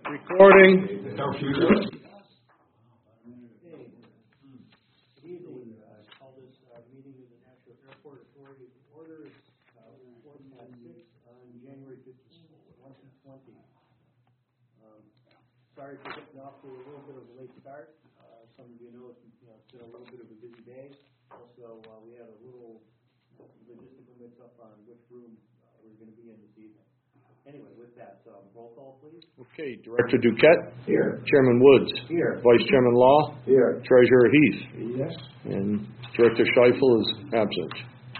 Recording. Good evening. Call this meeting of the National Airport Authority to order. It's 4:06 on January 15th, 2020. Sorry for getting off to a little bit of a late start. Some of you know it's been a little bit of a busy day. Also, we had a little logistical mix-up on which room we're going to be in this evening. Anyway, with that, roll call, please. Okay, Director Duquette. Here. Chairman Woods. Here. Vice Chairman Law. Here. Treasurer Heath. Yes. And Director Scheifel is absent.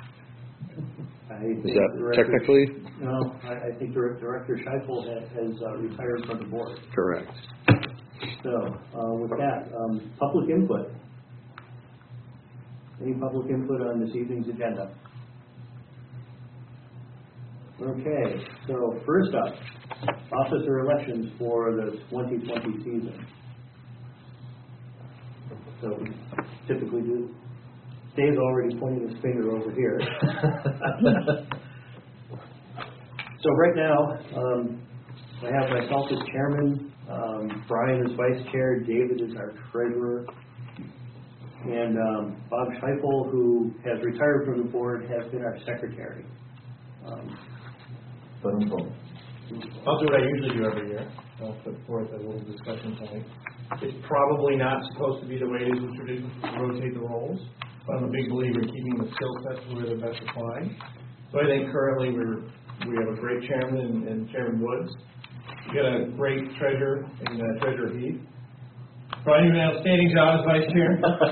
Is that technically? No, I think Director Scheifel has retired from the board. Correct. So, with that, public input. Any public input on this evening's agenda? Okay, so first up, officer elections for the 2020 season. So we typically do. Dave's already pointing his finger over here. So right now, I have myself as chairman, Brian is vice chair, David is our treasurer, and Bob Scheifel, who has retired from the board, has been our secretary. I'll do what I usually do every year. I'll put forth a little discussion point. It's probably not supposed to be the way it is in tradition to rotate the roles, but I'm a big believer in keeping the skill sets where they're best applied. So I think currently we have a great chairman in Chairman Woods. We got a great treasurer in Treasurer Heath. Probably an outstanding job as vice chair.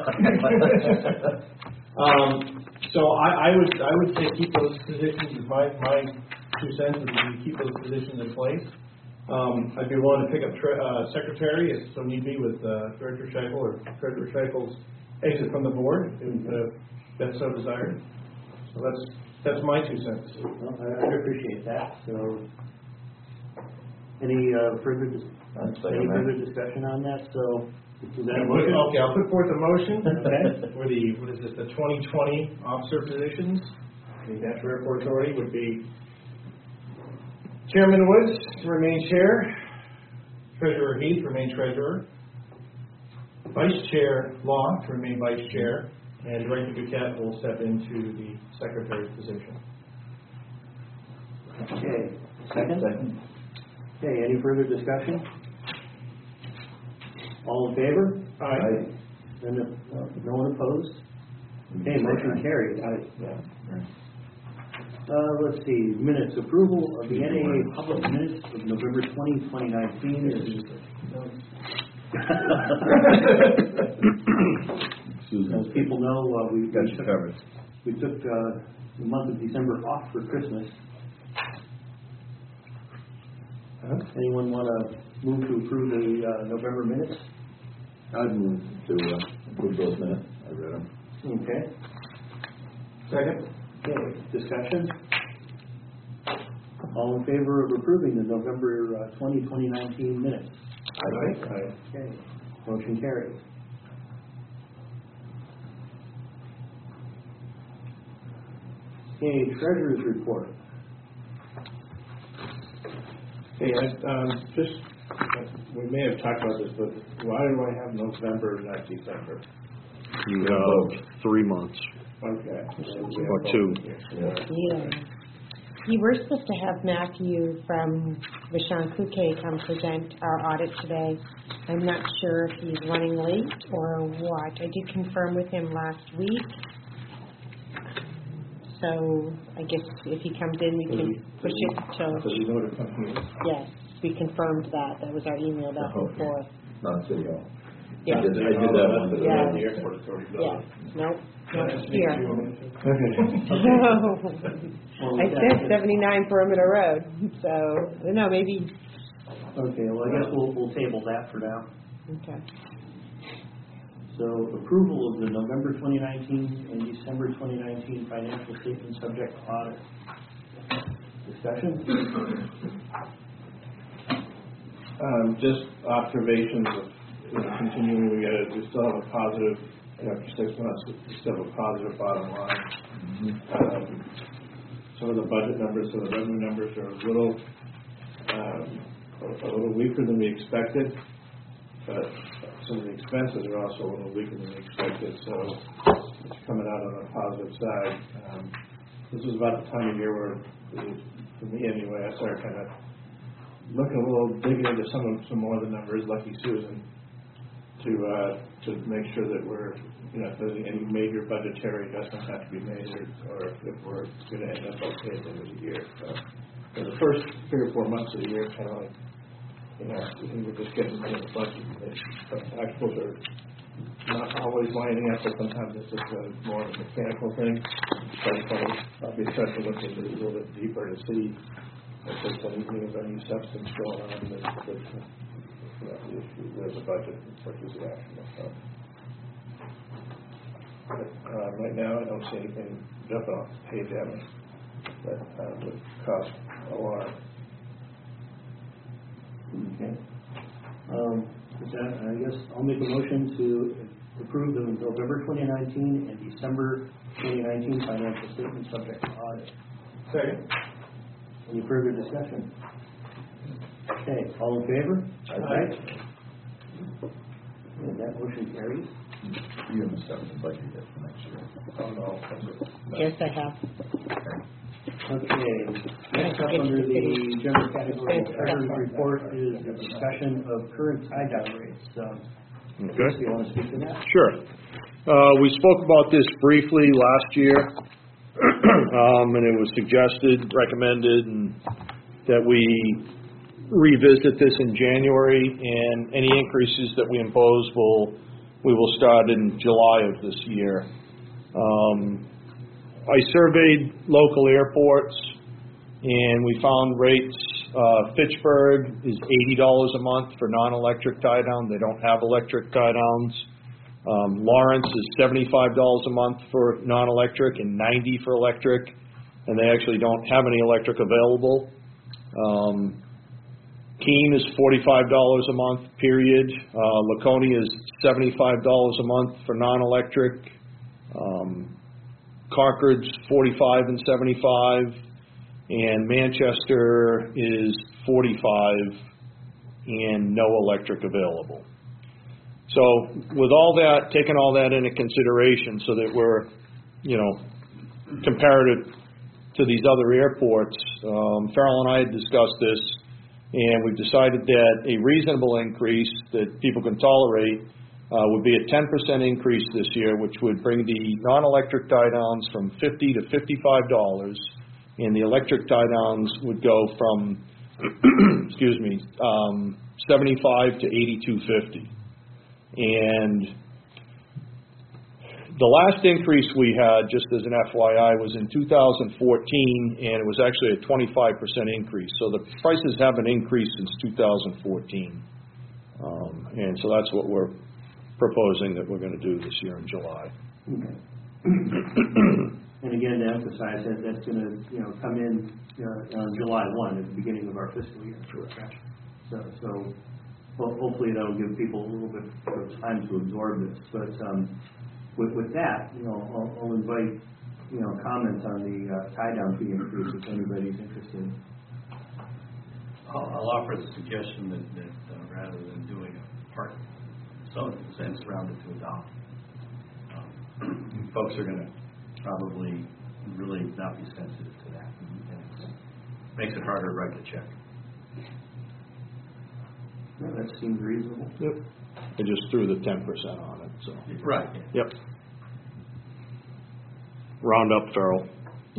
So I would say keep those positions. My 2 cents would be keep those positions in place. I'd be willing to pick up secretary if so need be with Director Scheifel or Treasurer Scheifel's exit from the board if that's so desired. So that's my 2 cents. Well, I appreciate that. So, any further discussion on that? So, is that a motion? Okay, I'll put forth a motion Okay. for the 2020 officer positions. The National Airport Authority would be Chairman Woods to remain chair, Treasurer Heath remain treasurer, Vice Chair Law to remain vice chair, and Director Duquette will step into the secretary's position. Okay. Second? Okay, any further discussion? All in favor? Aye. And no one opposed? Okay, motion carried. Let's see, minutes. Approval of the NAA public minutes of November 20, 2019. As people know, we took the month of December off for Christmas. Anyone want to move to approve the November minutes? I'd move to approve those minutes. I read them. Okay. Second. Okay, discussion? All in favor of approving the November 2019 minutes? Aye. Okay, motion carries. Okay, treasurer's report. Hey, we may have talked about this, but why do I have November, not December? You have 3 months. Okay. Or 2. Yeah. You were supposed to have Matthew from Vishon Kuke come present our audit today. I'm not sure if he's running late or what. I did confirm with him last week. So I guess if he comes in, we can push it till... So you know to come here. Yes, we confirmed that. That was our email back and forth. Not City Hall. Yeah. I did that one. But Yeah. The airport authority does Yeah. it. Nope. Not here. Well, I said 79 Perimeter Road. So, no, maybe... Okay, well, I guess we'll table that for now. Okay. So, approval of the November 2019 and December 2019 financial statements subject to audit. Discussion? Just observations of continuing. We still have a positive, after 6 months, we still have a positive bottom line. Some of the budget numbers, so the revenue numbers are a little a little weaker than we expected, but some of the expenses are also a little weaker than we expected, so it's coming out on the positive side. This is about the time of year where, for me anyway, I started kind of looking a little, digging into some more of the numbers, Lucky Susan, to make sure that we're, if there's any major budgetary adjustments have to be made, or if we're going to end up okay at the end of the year. So, for the first 3 or 4 months of the year, kind of like, we're just getting into the budget. The actuals are not always lining up, but sometimes it's just more of a mechanical thing. So I'll be start to look into it a little bit deeper to see if there's anything of any substance going on with the issue with the budget versus the actual. So, right now, I don't see anything jumping off the page at me that would cause alarm. Okay. With that, I guess I'll make a motion to approve the November 2019 and December 2019 financial statements subject to audit. Second. Any further discussion? Okay, all in favor? Aye. And that motion carries. You haven't started the budget yet for next year. Oh, no. Yes, I have. Okay, next up under the general category of treasurer's report is a discussion of current tie-down rates. Chris, do you want to speak to that? Sure. We spoke about this briefly last year, and it was suggested, recommended, and that we revisit this in January, and any increases that we impose we will start in July of this year. I surveyed local airports, and we found rates. Fitchburg is $80 a month for non-electric tie-down. They don't have electric tie-downs. Lawrence is $75 a month for non-electric and $90 for electric, and they actually don't have any electric available. Keene is $45 a month, period. Laconia is $75 a month for non-electric. Concord's $45 and $75, and Manchester is $45 and no electric available. So with all that, taking all that into consideration so that we're, comparative to these other airports, Farrell and I had discussed this, and we've decided that a reasonable increase that people can tolerate would be a 10% increase this year, which would bring the non-electric tie-downs from $50 to $55, and the electric tie-downs would go from, $75 to $82.50. And the last increase we had, just as an FYI, was in 2014, and it was actually a 25% increase. So the prices haven't increased since 2014. And so that's what we're proposing that we're going to do this year in July. Okay. And again, to emphasize that that's going to, come in on July 1 at the beginning of our fiscal year. So hopefully that'll give people a little bit of time to absorb this. But with that, I'll invite, comments on the tie-down fee increase if anybody's interested. I'll offer the suggestion that rather than doing a part, some cents rounded to $1. Folks are going to probably really not be sensitive to that, and it makes it harder to write the check. Yeah, that seems reasonable. Yep. I just threw the 10% on it. So. Right. Yep. Round up, Farrell.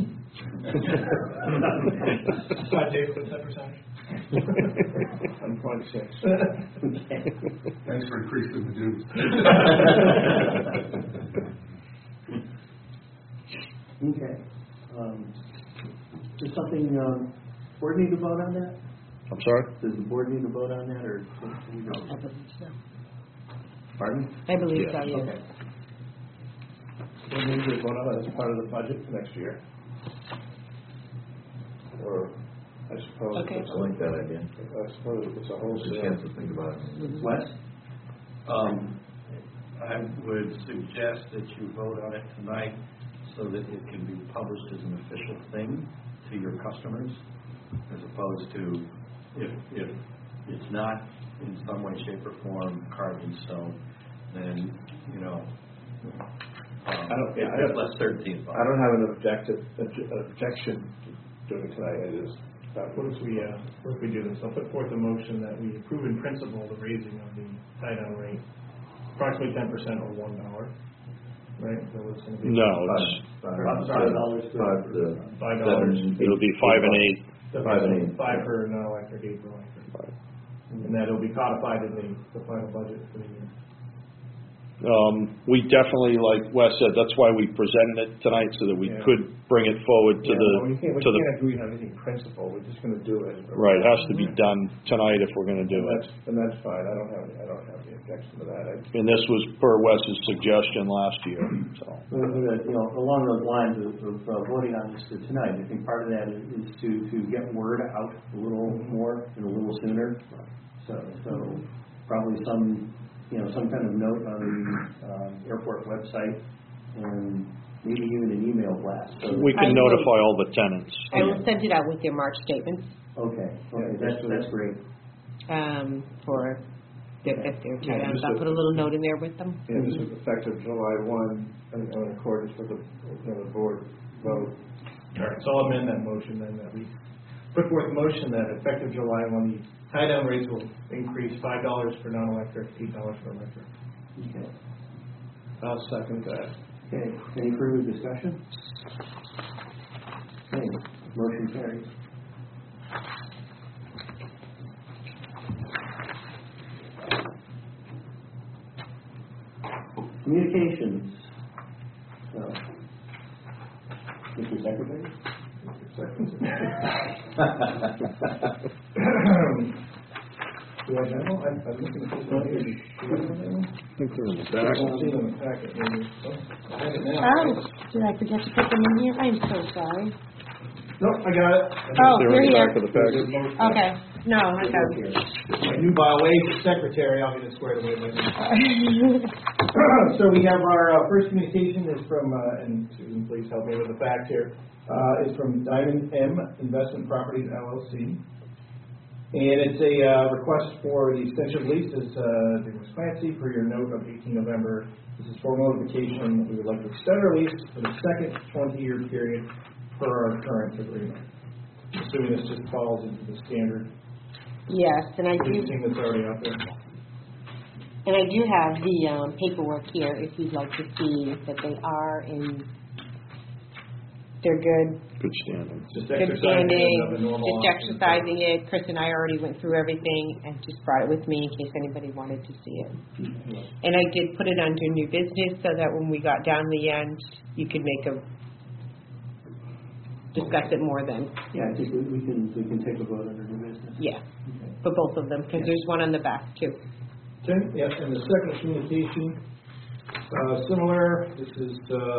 Dave, what's that percentage? 1.6. Okay. Thanks for increasing the dues. Okay. Is something board need to vote on that? I'm sorry? Does the board need to vote on that, or can we I go? believe so. Pardon? I believe Yeah. so, yes. Okay. We'll need to vote on it as part of the budget for next year. Or, I suppose, Okay. it's I like that idea. I suppose it's a Just wholesale. have to think about it. Wes? I would suggest that you vote on it tonight so that it can be published as an official thing to your customers, as opposed to if it's not in some way, shape, or form carved in stone, then, you know, there's less certainty involved. I don't have an objection to doing it tonight. I just, What if we do this? I'll put forth a motion that we approve in principle the raising of the tie-down rate, approximately 10% or $1, right? So it's going to be No, it's, $5 $5. it'll be 5 and 8. 5 and 8. 5 for non-electric, 8 for electric. And that'll be codified in the final budget for the year. We definitely, like Wes said, that's why we presented it tonight, so that we Yeah. could bring it forward to we can't to the, agree on anything principle. We're just going to do it. right, it has to be done tonight if we're going to do it. And that's fine. I don't have any objection to that. And this was per Wes's suggestion last year, so. Along those lines of voting on this tonight, I think part of that is to get word out a little more and a little sooner. So probably some kind of note on the airport website, and maybe even an email blast. So We can notify all the tenants. I will send it out with your March statements, Okay, that's great. for if they're tie-downs. I'll put a little note in there with them. And this is effective July 1, in accordance with the board vote. All right, so I'll amend that motion then, that we put forth a motion that effective July 1, the tie-down rates will increase $5 for non-electric, $8 for electric. Okay. I'll second that. Okay, any further discussion? Okay, motion carries. Communications. Mr. Secretary? Do I have one? I'm looking at this one here. Do you have one? I think they're in the I back. don't see it in the packet, maybe. Oh, I have it now. Oh, did I forget to put them in here? I'm so sorry. Nope, I got it. Oh, They're in the you're back here. of the package. Okay, no, I got it. My new wage secretary, I'll get it squared away by then. So we have our first communication is from, and Susan, please help me with the fact here, is from Diamond M Investment Properties LLC. And it's a request for the extension of lease, as Ms. Clancy, per your note of 18 November. This is for notification that we would like to extend our lease for the second 20-year period per our current agreement. Assuming this just falls into the standard Yes, and I do, leasing that's already out there. and I do have the paperwork here if you'd like to see that they are in, they're good. Good standing. Just Good exercising standing, of the normal just options. exercising it. Chris and I already went through everything and just brought it with me in case anybody wanted to see it. And I did put it under new business so that when we got down the end, you could discuss it more then. Yeah, I think we can take a vote under new business. Yeah, for both of them, because there's one on the back too. Okay, yeah, and the second communication, similar, this is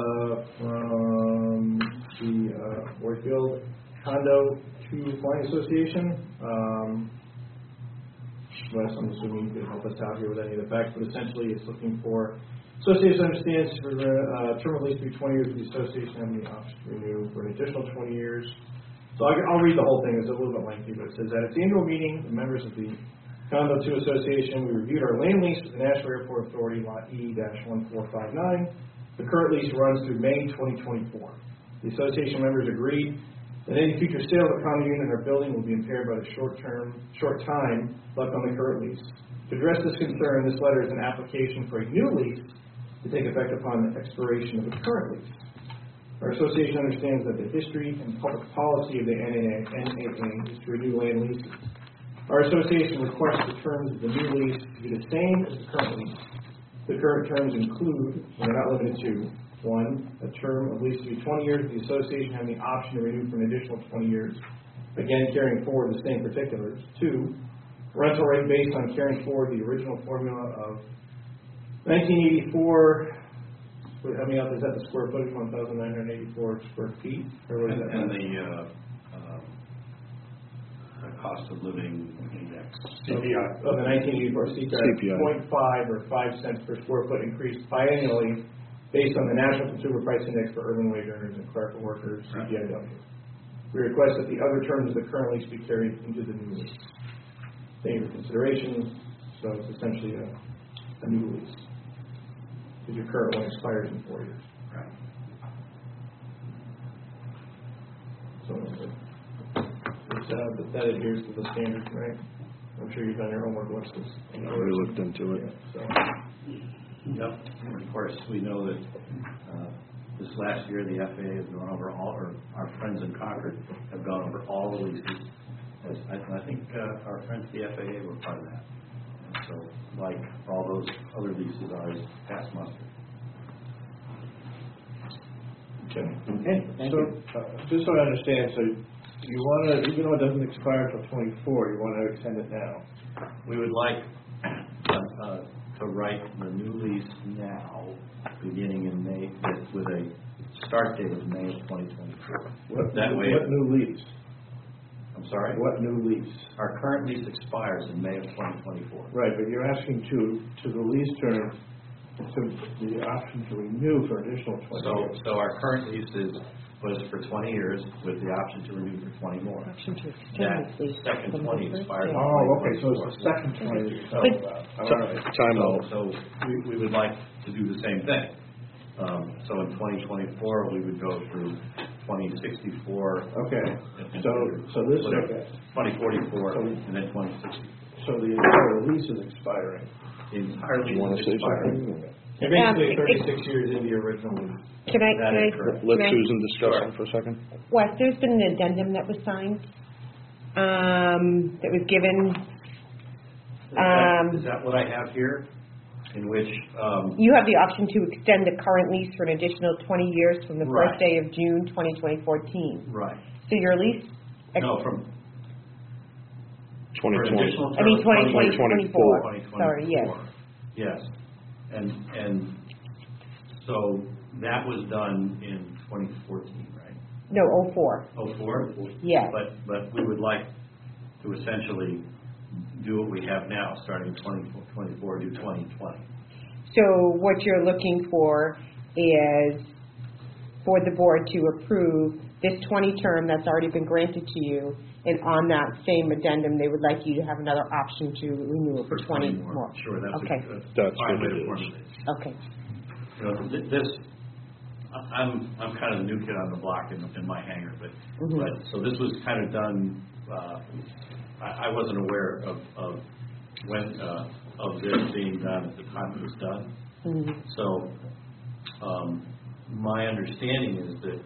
from the Warfield Condo 2 Flying Association. Wes, I'm assuming you could help us out here with any of the facts, but essentially it's looking for, association understands for the term of lease to be 20 years, the association having the option to renew for an additional 20 years. So I'll read the whole thing, it's a little bit lengthy, but it says, at its annual meeting, the members of the Condo 2 Association, we reviewed our land lease with the Nashville Airport Authority, Lot E-1459. The current lease runs through May 2024. The association members agreed that any future sale of a condo unit or building will be impaired by the short time left on the current lease. To address this concern, this letter is an application for a new lease to take effect upon the expiration of the current lease. Our association understands that the history and public policy of the NAA is to renew land leases. Our association requests the terms of the new lease to be the same as the current lease. The current terms include, and they're not limited to, 1, a term of lease to be 20 years, with the association having the option to renew for an additional 20 years, again carrying forward the same particulars. 2, rental rate based on carrying forward the original formula of 1984. How many is that the square footage? 1,984 square feet, or what is that? And the cost of living index. CPI. Of the 1984 CPI, 0.5 or 5 cents per square foot increase biannually based on the National Consumer Price Index for urban wage earners and clerical workers, CPIW. We request that the other terms of the current lease be carried into the new lease. standard consideration, so it's essentially a new lease. Because your current one expires in 4 years. Right. So that adheres to the standard, right? I'm sure you've done your homework, what's this? We looked into it. So, Yep, and of course, we know that this last year, the FAA has gone over all, or our friends in Concord have gone over all the leases. I think our friends at the FAA were part of that. And so, like all those other leases, ours passed muster. Okay, so, just so I understand, so you want to, even though it doesn't expire until 24, you want to extend it now? We would like to write the new lease now, beginning in May, with a start date of May of 2024. What new lease? I'm sorry? What new lease? Our current lease expires in May of 2024. Right, but you're asking to the lease term, to the option to renew for additional 20 years. So our current lease was for 20 years with the option to renew for 20 more. Option to extend That this lease second from 20 the first expires. day. Oh, okay, so it's the second 20 that you're talking about. All right. Time out. So we would like to do the same thing. So in 2024, we would go through 2064. Okay, and so this, okay. 2044, and then 2060. So the entire lease is expiring. The entire You want to lease say is expiring. something? you're basically 36 years into your original lease. Can I, That is correct. Let Can I- Susan discuss it for a second. Wes, there's been an addendum that was signed, that was given, Is that what I have here? In which, you have the option to extend the current lease for an additional 20 years from the Right. first day of June 2014. right, So your lease, no, for an 2020. additional I mean, term, 2024, 2024. sorry, yes. Yes. And so that was done in 2014, right? No, 04, 04? yes. But we would like to essentially do what we have now, starting 2024 to 2020. So what you're looking for is for the board to approve this 20 term that's already been granted to you, and on that same addendum, they would like you to have another option to renew it for 20 more. Sure, that's Okay. That's fine what way it to is. formulate it. Okay. You know, this, I'm kind of the new kid on the block in my hangar, but so this was kind of done. I wasn't aware of when of this being done at the time it was done. Mhm. So my understanding is that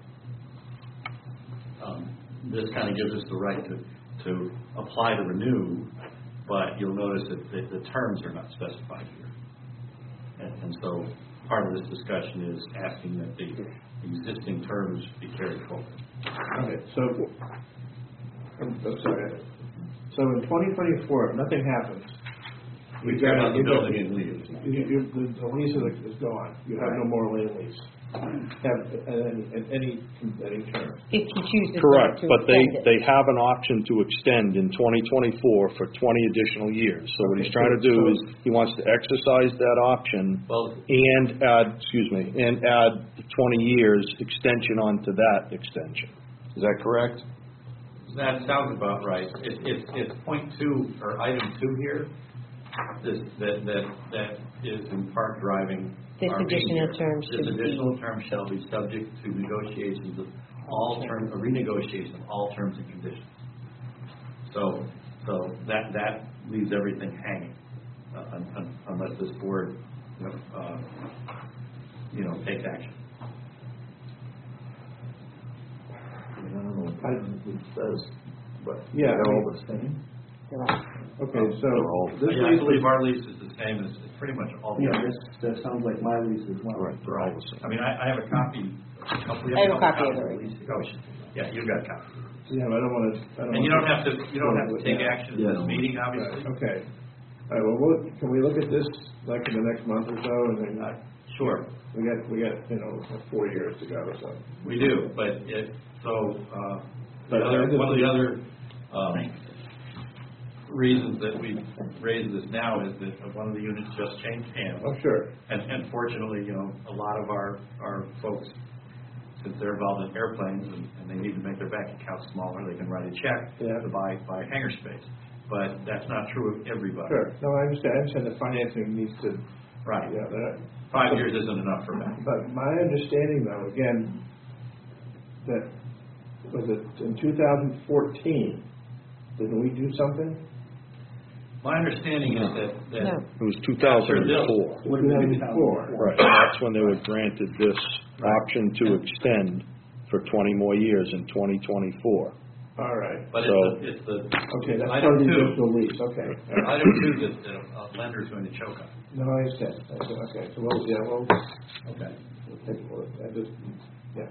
this kind of gives us the right to apply to renew, but you'll notice that the terms are not specified here. And so part of this discussion is asking that the existing terms be carried forward. Okay, so, I'm sorry. So in 2024, if nothing happens, We tear down the building and leave. the lease is gone. You have no more land lease. Have any term. If he chooses Correct, to but extend it. they have an option to extend in 2024 for 20 additional years. So what he's trying to do is, he wants to exercise that option Well, and add the 20 years extension onto that extension. Is that correct? that sounds about right. It's point 2, or item 2 here, that is in part driving This our being additional here. term This should be- additional term shall be subject to negotiations of all terms, a renegotiation of all terms and conditions. So that leaves everything hanging, unless this board, takes action. I don't know what it says, but Yeah, they're I mean- all the same. Okay, so this I lease believe our lease is the same as pretty much all the Yeah, others. that sounds like my lease as well. Right, they're all the same. I mean, I have a copy. I have a copy of it. Yeah, you've got a copy. Yeah, but I don't want to. And you don't have to take action in this meeting, obviously. Okay. All right. Well, can we look at this like in the next month or so, and then Sure, we got 4 years to go or so. we do, but But one of the other reasons that we raised this now is that one of the units just changed hands. Oh, sure. And fortunately, a lot of our folks, since they're involved in airplanes and they need to make their bank account smaller, they can write a check Yeah. to buy hangar space. but that's not true of everybody. Sure, no, I understand the financing needs to, Right. yeah, 5 years isn't enough for that. but my understanding though, again, that, was it in 2014, didn't we do something? My understanding is that No. It was 2004. 2004. Right, that's when they were granted this option to extend for 20 more years in 2024. All right, But So- it's the okay, that's item part of the two. original lease, okay. All right. Item two that the lender's going to choke on. No, I understand, okay, so we'll Okay. take a look, I just, yeah.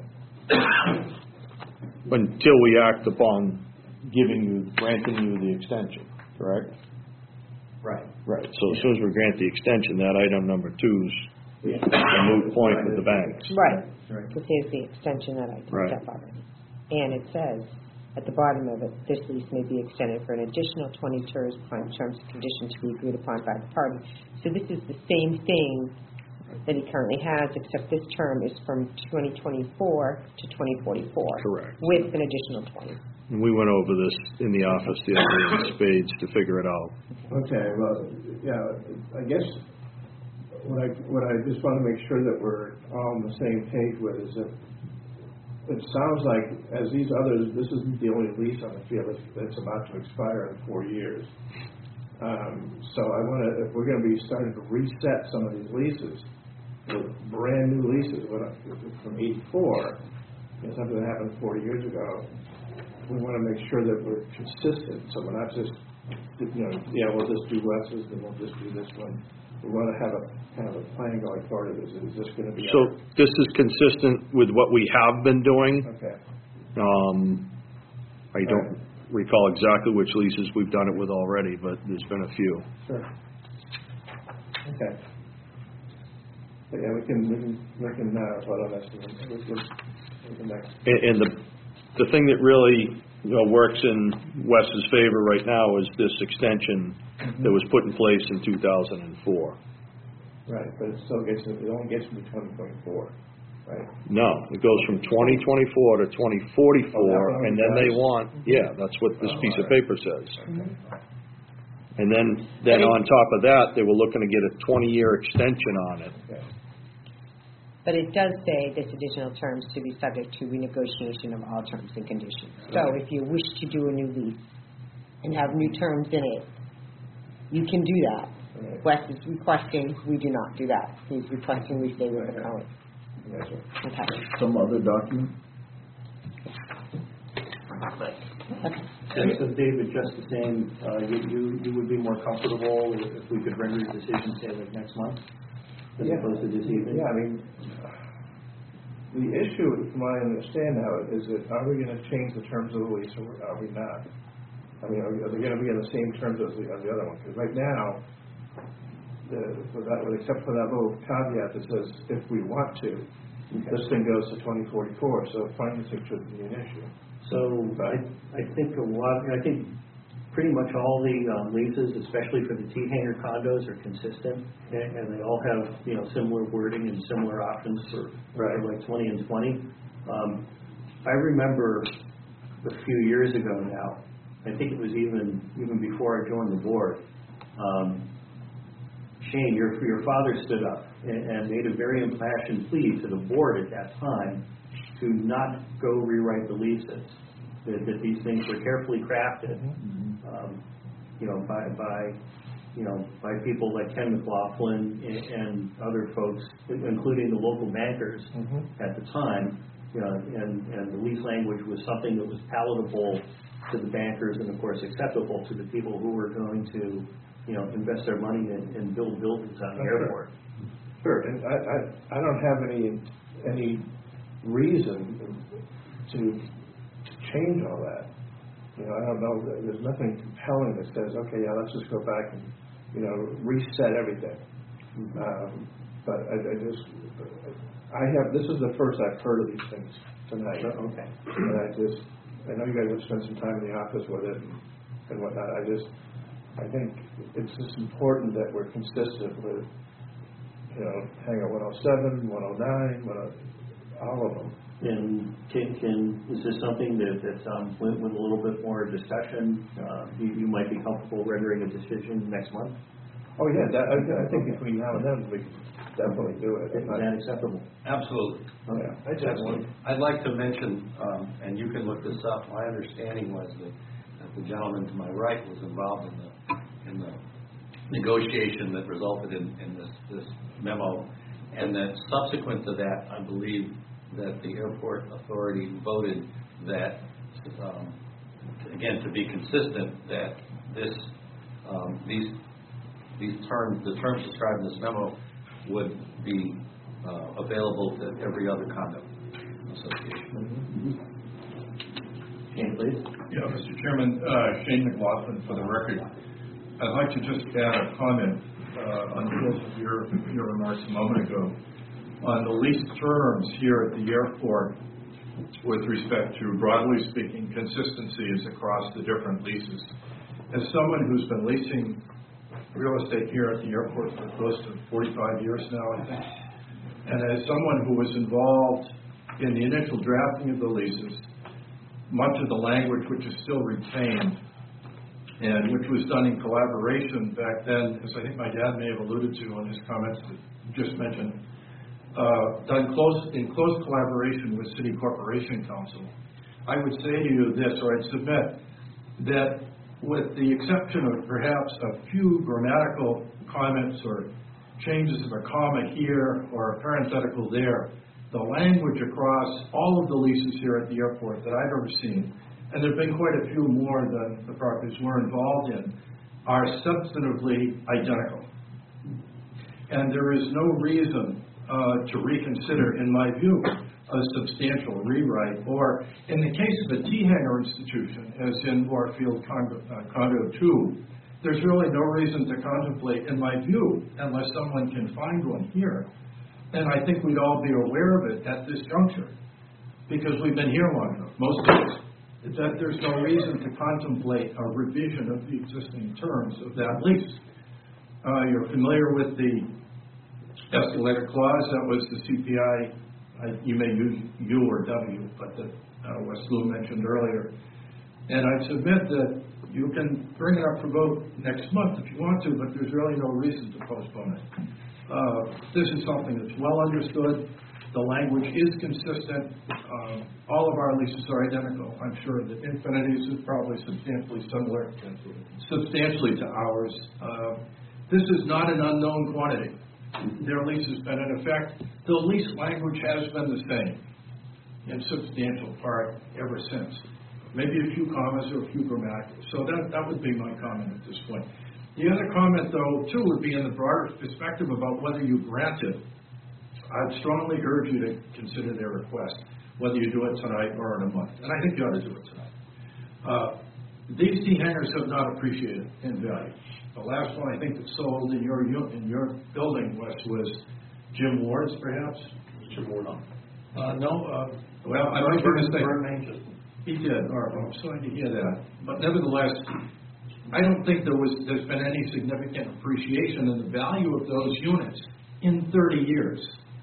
Until we act upon granting you the extension, correct? Right. Right, so as soon as we grant the extension, that item number 2's a moot point with the banks. Right. Right. This is the extension that I Right. picked up already. And it says, at the bottom of it, this lease may be extended for an additional 20 years upon terms and conditions to be agreed upon by the party. So this is the same thing that he currently has, except this term is from 2024 to 2044. Correct. With an additional 20. And we went over this in the office the other day in spades to figure it out. Okay, well, yeah, I guess what I just want to make sure that we're all on the same page with is that it sounds like, as these others, this isn't the only lease on the field that's about to expire in 4 years. So I want to, if we're going to be starting to reset some of these leases, with brand new leases from '84, something that happened 40 years ago, we want to make sure that we're consistent, so we're not just, we'll just do Wes's, then we'll just do this one. We want to have a kind of a plan going forward. Is this going to be? So this is consistent with what we have been doing. Okay. I don't recall exactly which leases we've done it with already, but there's been a few. Sure. Okay. But yeah, we can vote on this. We can next. And the thing that really works in Wes's favor right now is this extension that was put in place in 2004. Right, but it only gets me 2024, right? No, it goes from 2024 to 2044, and then they want, that's what this piece of paper says. And then on top of that, they were looking to get a 20-year extension on it. Okay. But it does say this additional terms to be subject to renegotiation of all terms and conditions. So if you wish to do a new lease and have new terms in it, you can do that. Right. Wes is requesting we do not do that. He's requesting we stay with the current. Yes, sir. Okay. Some other document? So David, just the same, you would be more comfortable if we could render a decision, say, like next month, as opposed to this evening? Yeah, I mean, the issue, from what I understand now, is that are we going to change the terms of the lease or are we not? I mean, are they going to be on the same terms as the other one? Because right now, except for that little caveat that says if we want to, this thing goes to 2044, so financing shouldn't be an issue. So I think pretty much all the leases, especially for the T-hanger condos, are consistent, and they all have, similar wording and similar options for like 20 and 20. I remember a few years ago now, I think it was even before I joined the board, Shane, your father stood up and made a very impassioned plea to the board at that time to not go rewrite the leases, that these things were carefully crafted, by people like Ken McLaughlin and other folks, including the local bankers at the time, and the lease language was something that was palatable to the bankers and, of course, acceptable to the people who were going to, invest their money and build buildings on the airport. Sure, and I don't have any reason to change all that. I don't know. There's nothing compelling that says, okay, let's just go back and reset everything. But this is the first I've heard of these things tonight. Okay. And I know you guys have spent some time in the office with it and whatnot. I think it's just important that we're consistent with, Hangar 107, 109, all of them. And is this something that's with a little bit more discussion, you might be comfortable rendering a decision next month? Oh, yeah, I think between now and then, we can definitely do it. Is that acceptable? Absolutely. Yeah, I just want, I'd like to mention, and you can look this up, my understanding was that the gentleman to my right was involved in the negotiation that resulted in this memo, and that subsequent to that, I believe that the airport authority voted that, again, to be consistent, that these terms, the terms described in this memo, would be available to every other condo association. Shane, please. Yeah, Mr. Chairman, Shane McLaughlin for the record. I'd like to just add a comment on both of your remarks a moment ago. On the lease terms here at the airport, with respect to, broadly speaking, consistencies across the different leases. As someone who's been leasing real estate here at the airport for close to 45 years now, I think, and as someone who was involved in the initial drafting of the leases, much of the language which is still retained and which was done in collaboration back then, as I think my dad may have alluded to in his comments that you just mentioned, done in close collaboration with City Corporation Council. I would say to you this, or I'd submit, that with the exception of perhaps a few grammatical comments or changes of a comma here or a parenthetical there, the language across all of the leases here at the airport that I've ever seen, and there have been quite a few more than the properties we're involved in, are substantively identical. And there is no reason to reconsider, in my view, a substantial rewrite, or in the case of a T-hanger institution, as in Warfield Condo 2, there's really no reason to contemplate, in my view, unless someone can find one here. And I think we'd all be aware of it at this juncture, because we've been here long enough, most of us, that there's no reason to contemplate a revision of the existing terms of that lease. You're familiar with the escalator clause that was the CPI. You may use U or W, but that Wes Lou mentioned earlier. And I submit that you can bring it up for vote next month if you want to, but there's really no reason to postpone it. This is something that's well understood. The language is consistent. All of our leases are identical. I'm sure that Infinity's is probably substantially similar, substantially to ours. This is not an unknown quantity. Their lease has been in effect. The lease language has been the same in substantial part ever since. Maybe a few commas or a few grammaticals. So that would be my comment at this point. The other comment, though, too, would be in the broader perspective about whether you grant it. I'd strongly urge you to consider their request, whether you do it tonight or in a month. And I think you ought to do it tonight. These T-hangers have not appreciated in value. The last one I think that sold in your building, Wes, was Jim Ward's, perhaps? Jim Ward. Well, I might be mistaken. He did. I'm sorry to hear that. But nevertheless, I don't think there's been any significant appreciation in the value of those units in 30 years.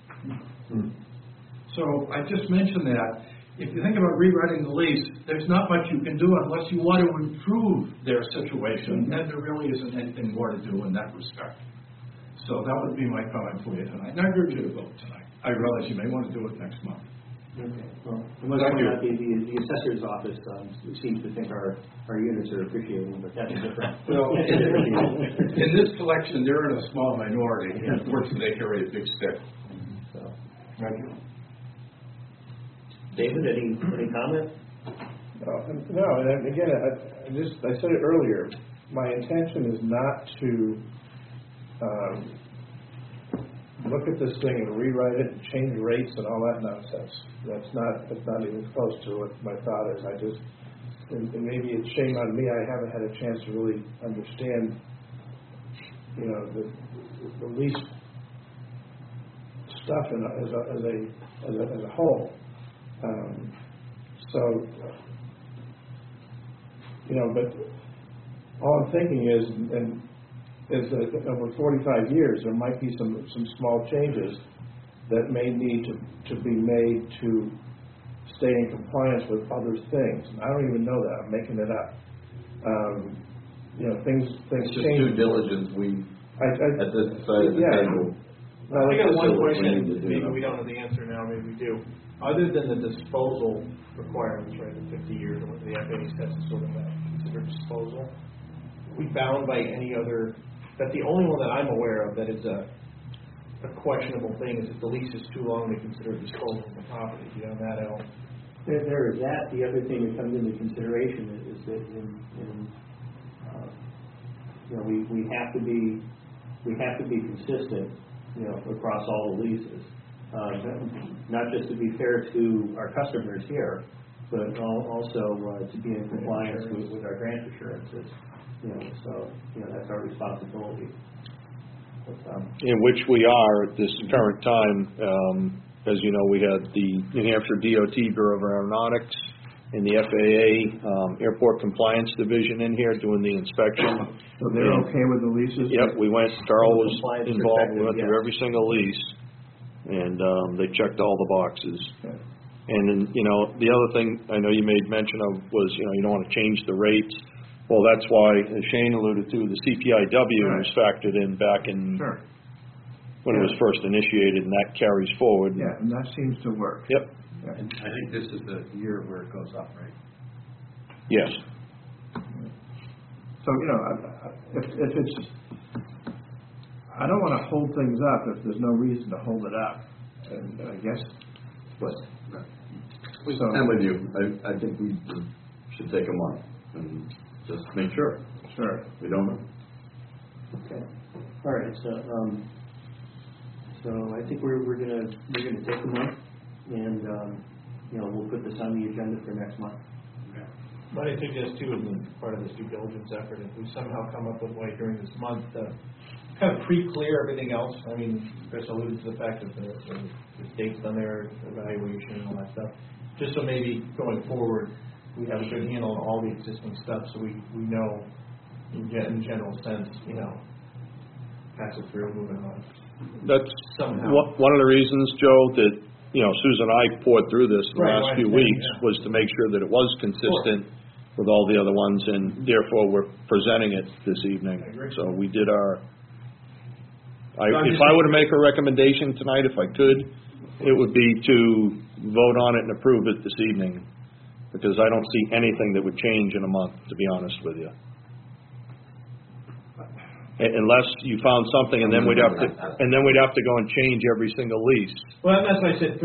So I just mentioned that. If you think about rewriting the lease, there's not much you can do unless you want to improve their situation, and there really isn't anything more to do in that respect. So that would be my comment for you tonight. And I urge you to vote tonight. I realize you may want to do it next month. Okay. Well, the assessor's office seems to think our units are appreciating, but that's different. Well, in this collection, they're in a small minority. Unfortunately, they carry a big stick. So, Thank you. David, any comment? no, and again, I said it earlier. My intention is not to look at this thing and rewrite it and change rates and all that nonsense. That's not even close to what my thought is. And maybe it's shame on me. I haven't had a chance to really understand, the lease stuff as a whole. But all I'm thinking is that over 45 years, there might be some small changes that may need to be made to stay in compliance with other things. And I don't even know that, I'm making it up. Things It's just change. due diligence, we, I, at this side of the yeah. table. I I got one what we question, need to do. maybe we don't know the answer now, maybe we do. Other than the disposal requirements, right, the 50 years, or what the FAA sets is sort of that considered disposal, are we bound by any other, that's the only one that I'm aware of that is a questionable thing, is if the lease is too long, they consider it disposal of the property. Beyond that, I don't. There is that. The other thing that comes into consideration is that we have to be consistent, across all the leases. Not just to be fair to our customers here, but also to be in compliance with our grant assurances. So that's our responsibility. In which we are at this current time. As you know, we had the New Hampshire DOT Bureau of Aeronautics and the FAA Airport Compliance Division in here doing the inspection. So they're okay with the leases? Yep, we went, Carl was Compliance involved, we went perspective, through yes. every single lease, and they checked all the boxes. Okay. And then, the other thing I know you made mention of was, you don't want to change the rates. Well, that's why, as Shane alluded to, the CPIW was factored in back in Sure. when it was first initiated, and that carries forward. Yeah, and that seems to work. Yep, Yeah. And I think this is the year where it goes up, right? yes. So, if it's, I don't want to hold things up if there's no reason to hold it up. And I guess, But so, I'm with you. I think we should take a month and just make sure. sure. We don't know. Okay. All right. So I think we're gonna take a month, and we'll put this on the agenda for next month. What I suggest too, is part of this due diligence effort, if we somehow come up with a way during this month to kind of pre-clear everything else. I mean, Chris alluded to the fact that the dates on their evaluation and all that stuff. Just so maybe going forward, we have a good handle on all the existing stuff, so we know in general sense, pass it through, moving on. That's Somehow. one of the reasons, Joe, that, Susan and I poured through this the Right, last I few understand, weeks, yeah. was to make sure that it was consistent with all the other ones, and therefore we're presenting it this evening. I agree. So we did our, I'm if just- I were to make a recommendation tonight, if I could, it would be to vote on it and approve it this evening, because I don't see anything that would change in a month, to be honest with you. Unless you found something, and then we'd have to go and change every single lease. Well, that's why I said for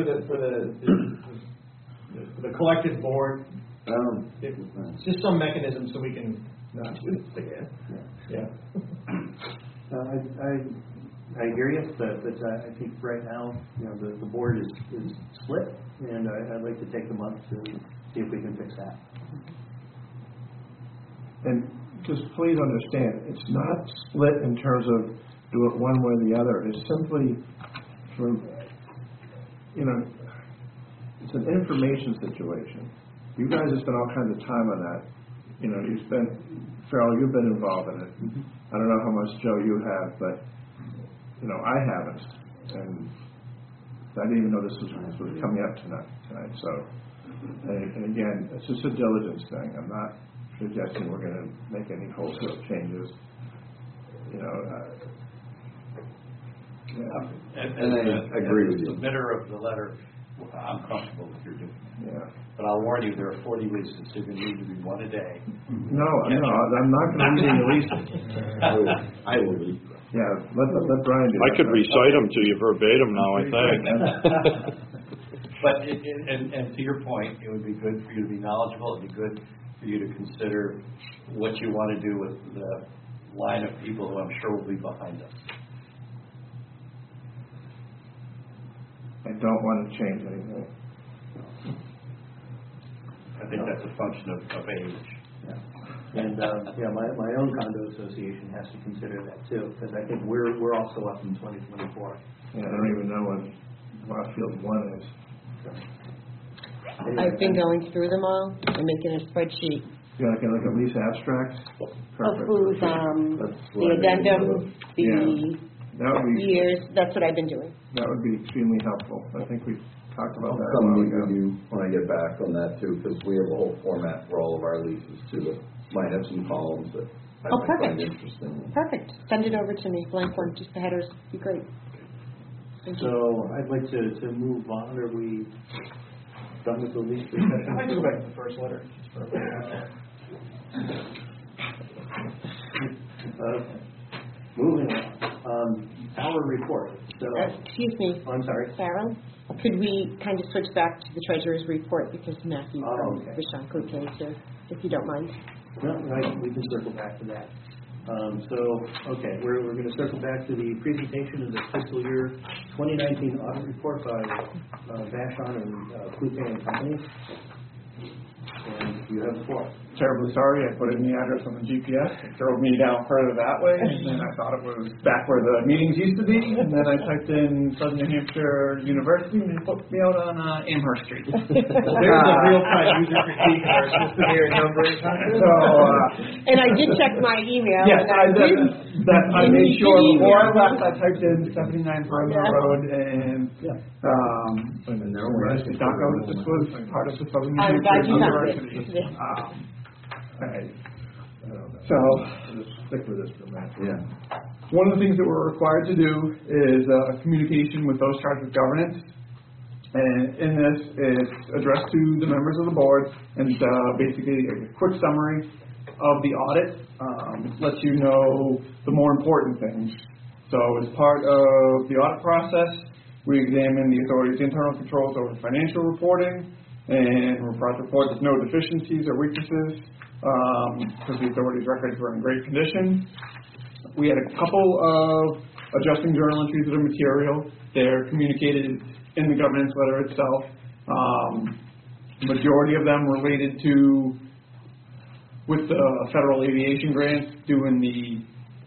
the collective board, it's just some mechanism so we can not do this again. Yeah. I hear you, but I think right now, the board is split, and I'd like to take the month to see if we can fix that. And just please understand, it's not split in terms of do it one way or the other. It's simply it's an information situation. You guys have spent all kinds of time on that. Farrell, you've been involved in it. I don't know how much, Joe, you have, but, I haven't. And I didn't even know this was coming up tonight. So, and again, it's just a diligence thing. I'm not suggesting we're going to make any wholesale changes. And I agree with you. As the submitter of the letter, I'm comfortable with your doing it. Yeah. But I'll warn you, there are 40 leases, so you're going to need to be one a day. No, I'm not going to read any leases. I will be. Yeah, let Brian do that. I could recite them to you verbatim now, I think. But, and to your point, it would be good for you to be knowledgeable, it'd be good for you to consider what you want to do with the line of people who I'm sure will be behind us. I don't want to change anything. I think that's a function of age. And my own condo association has to consider that too, because I think we're also up in 2024. Yeah, I don't even know what Westfield 1 is. I've been going through them all and making a spreadsheet You like a lease abstract? of Perfect. who's, the addendum, the That would be years, that's what I've been doing. extremely helpful. I think we talked about I'll that a come while meet ago. with you when I get back on that too, because we have a whole format for all of our leases too, that might have some columns that I Oh, might find perfect. interesting. Perfect. Send it over to me, blank one, just the headers, be great. Thank you. So I'd like to move on. Are we done with the lease discussion? I'd like to go back to the first letter. Moving on. Our report. So, Excuse me, I'm sorry. Farrell, could we kind of switch back to the treasurer's report because Matthew from okay. Vishon came too, if you don't mind? No, right, we can circle back to that. Okay, we're going to circle back to the presentation of the fiscal year 2019 audit report by Vashon and Kluge and Company. And you have the floor. Terribly sorry, I put in the address on the GPS. It drove me down further that way, and then I thought it was back where the meetings used to be, and then I typed in Southern New Hampshire University, and it put me out on Amherst Street. There's a real-time user critique of our system here at Numbers. So, And I did check my email. yes, and I made sure you did before I email. left, I typed in 79 Further Road, and I did not know that this was part of the Southern New I'm glad Hampshire you found it. University. Yeah. So, Stick with this for a minute. Yeah. one of the things that we're required to do is communication with those charged with governance. And in this, it's addressed to the members of the board, and basically a quick summary of the audit. It lets you know the more important things. So as part of the audit process, we examine the authority's internal controls over financial reporting, and we're proud to report there's no deficiencies or weaknesses, because the authority's records were in great condition. We had a couple of adjusting journal entries that are material. They're communicated in the governance letter itself. Majority of them related to, with the federal aviation grants, doing the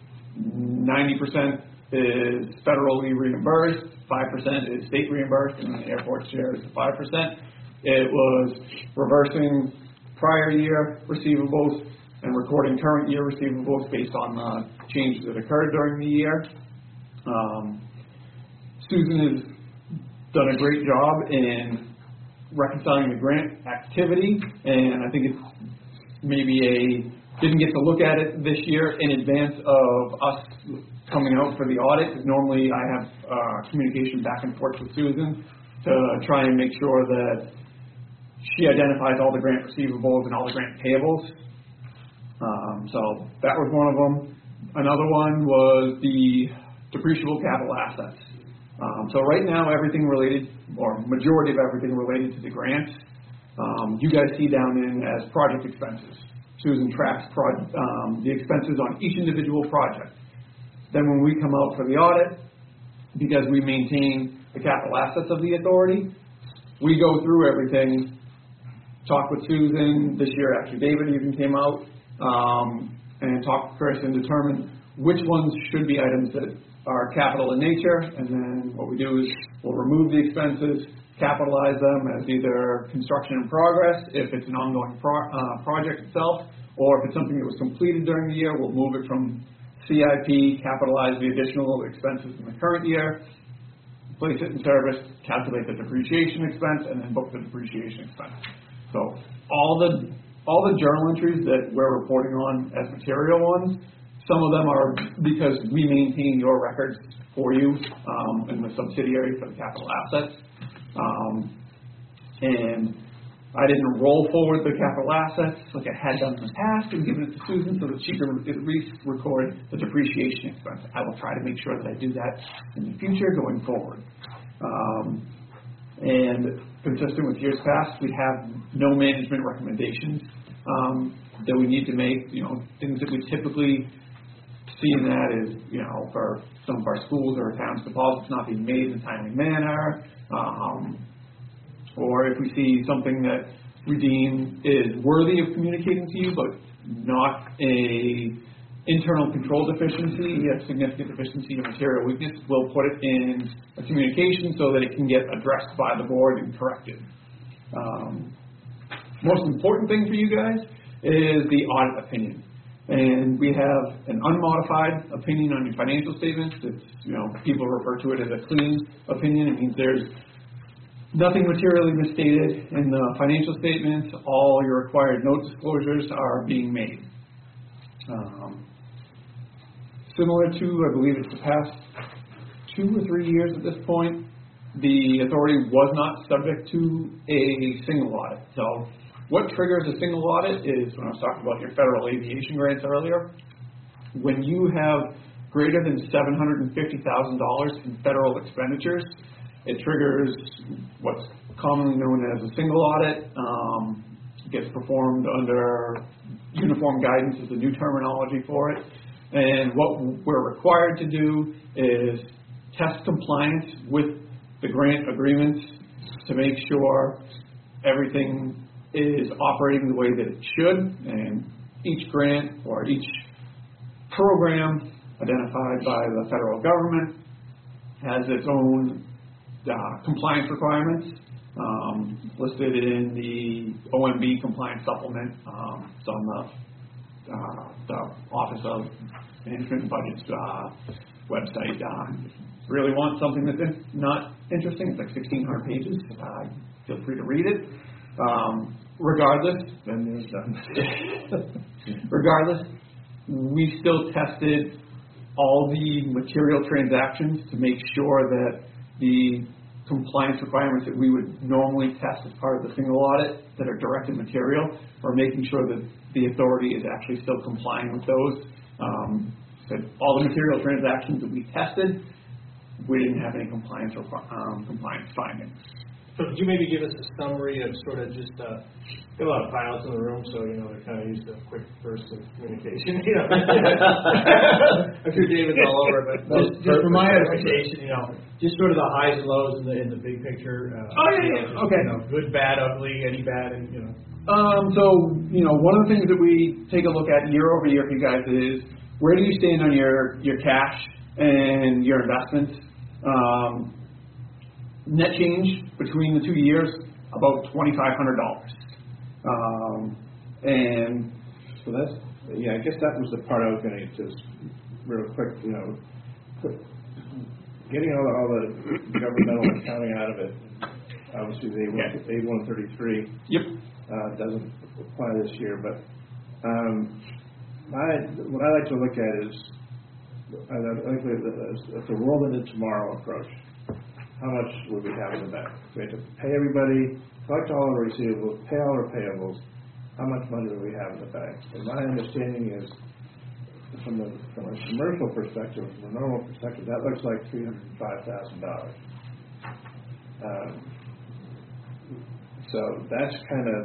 90% is federally reimbursed, 5% is state reimbursed, and the airport share is 5%. It was reversing prior year receivables and recording current year receivables based on the changes that occurred during the year. Susan has done a great job in reconciling the grant activity, and I think it's maybe didn't get to look at it this year in advance of us coming out for the audit, because normally I have communication back and forth with Susan to try and make sure that she identifies all the grant receivables and all the grant payables. So that was one of them. Another one was the depreciable capital assets. So right now, everything related, or majority of everything related to the grants, you guys see down in as project expenses. Susan tracks the expenses on each individual project. Then when we come out for the audit, because we maintain the capital assets of the authority, we go through everything, talk with Susan. This year, actually, David even came out and talked with Chris and determined which ones should be items that are capital in nature, and then what we do is we'll remove the expenses, capitalize them as either construction in progress, if it's an ongoing project itself, or if it's something that was completed during the year, we'll move it from CIP, capitalize the additional expenses in the current year, place it in service, calculate the depreciation expense, and then book the depreciation expense. So all the journal entries that we're reporting on as material ones, some of them are because we maintain your records for you in the subsidiary for the capital assets. And I didn't roll forward the capital assets like I had done in the past and given it to Susan so that she could at least record the depreciation expense. I will try to make sure that I do that in the future going forward. And consistent with years past, we have no management recommendations that we need to make. Things that we typically see in that is, for some of our schools or towns, deposits not being made in a timely manner, or if we see something that we deem is worthy of communicating to you, but not a internal control deficiency, a significant deficiency or material weakness, we'll put it in a communication so that it can get addressed by the board and corrected. Most important thing for you guys is the audit opinion. And we have an unmodified opinion on your financial statements. It's, people refer to it as a clean opinion. It means there's Nothing materially misstated in the financial statements. All your required note disclosures are being made. Similar to, I believe it's the past 2 or 3 years at this point, the authority was not subject to a single audit. So what triggers a single audit is, when I was talking about your federal aviation grants earlier, when you have greater than $750,000 in federal expenditures, it triggers what's commonly known as a single audit. It gets performed under uniform guidance is the new terminology for it. And what we're required to do is test compliance with the grant agreements to make sure everything is operating the way that it should. And each grant or each program identified by the federal government has its own compliance requirements listed in the OMB compliance supplement. It's on the Office of Management and Budget's website. If you really want something that's not interesting, it's like 1,600 pages. Feel free to read it. Regardless, then there's done. Regardless, we still tested all the material transactions to make sure that the compliance requirements that we would normally test as part of the single audit that are directed material, or making sure that the authority is actually still complying with those. So all the material transactions that we tested, we didn't have any compliance findings. So could you maybe give us a summary of sort of just, got a lot of pilots in the room, so, they're kind of used to quick bursts of communication, I'm sure David's all over it, but just for my edification, just sort of the highs and lows in the big picture. Okay. Good, bad, ugly, any bad, and, So, one of the things that we take a look at year over year for you guys is, where do you stand on your cash and your investments? Net change between the 2 years, about $2,500. And So that's, I guess that was the part I was going to just real quick, getting all the governmental accounting out of it. Obviously, the A133 doesn't apply this year, but what I like to look at is the world into tomorrow approach. How much would we have in the bank? We have to pay everybody, collect all our receivables, pay all our payables. How much money do we have in the bank? And my understanding is, from a commercial perspective, from a normal perspective, that looks like $305,000. So that's kind of,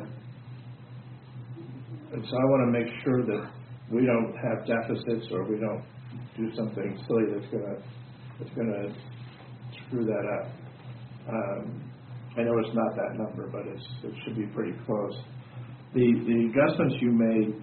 and so I want to make sure that we don't have deficits or we don't do something silly that's going to screw that up. I know it's not that number, but it should be pretty close. The adjustments you made,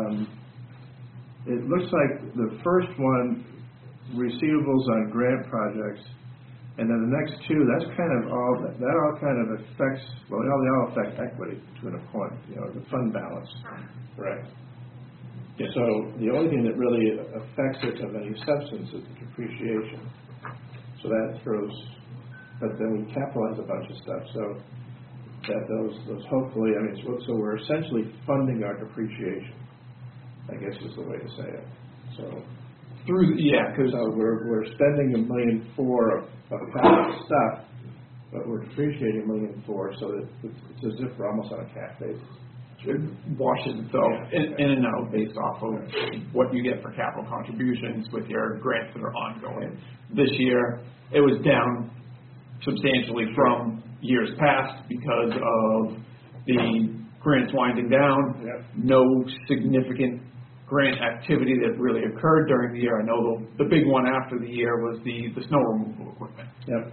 it looks like the first one, receivables on grant projects, and then the next two, that's kind of all, that all kind of affects, well, they all affect equity to a point, the fund balance, correct? Yeah. So the only thing that really affects it of any substance is the depreciation. So that throws, but then we capitalize a bunch of stuff. So that those hopefully, so we're essentially funding our depreciation, I guess is the way to say it. So because we're spending $1.4 million of capital stuff, but we're depreciating $1.4 million, so that it's as if we're almost on a cash basis. It washes itself in and out based off of what you get for capital contributions with your grants that are ongoing. This year, it was down substantially from years past because of the grants winding down. No significant grant activity that really occurred during the year. I know the big one after the year was the snow removal equipment.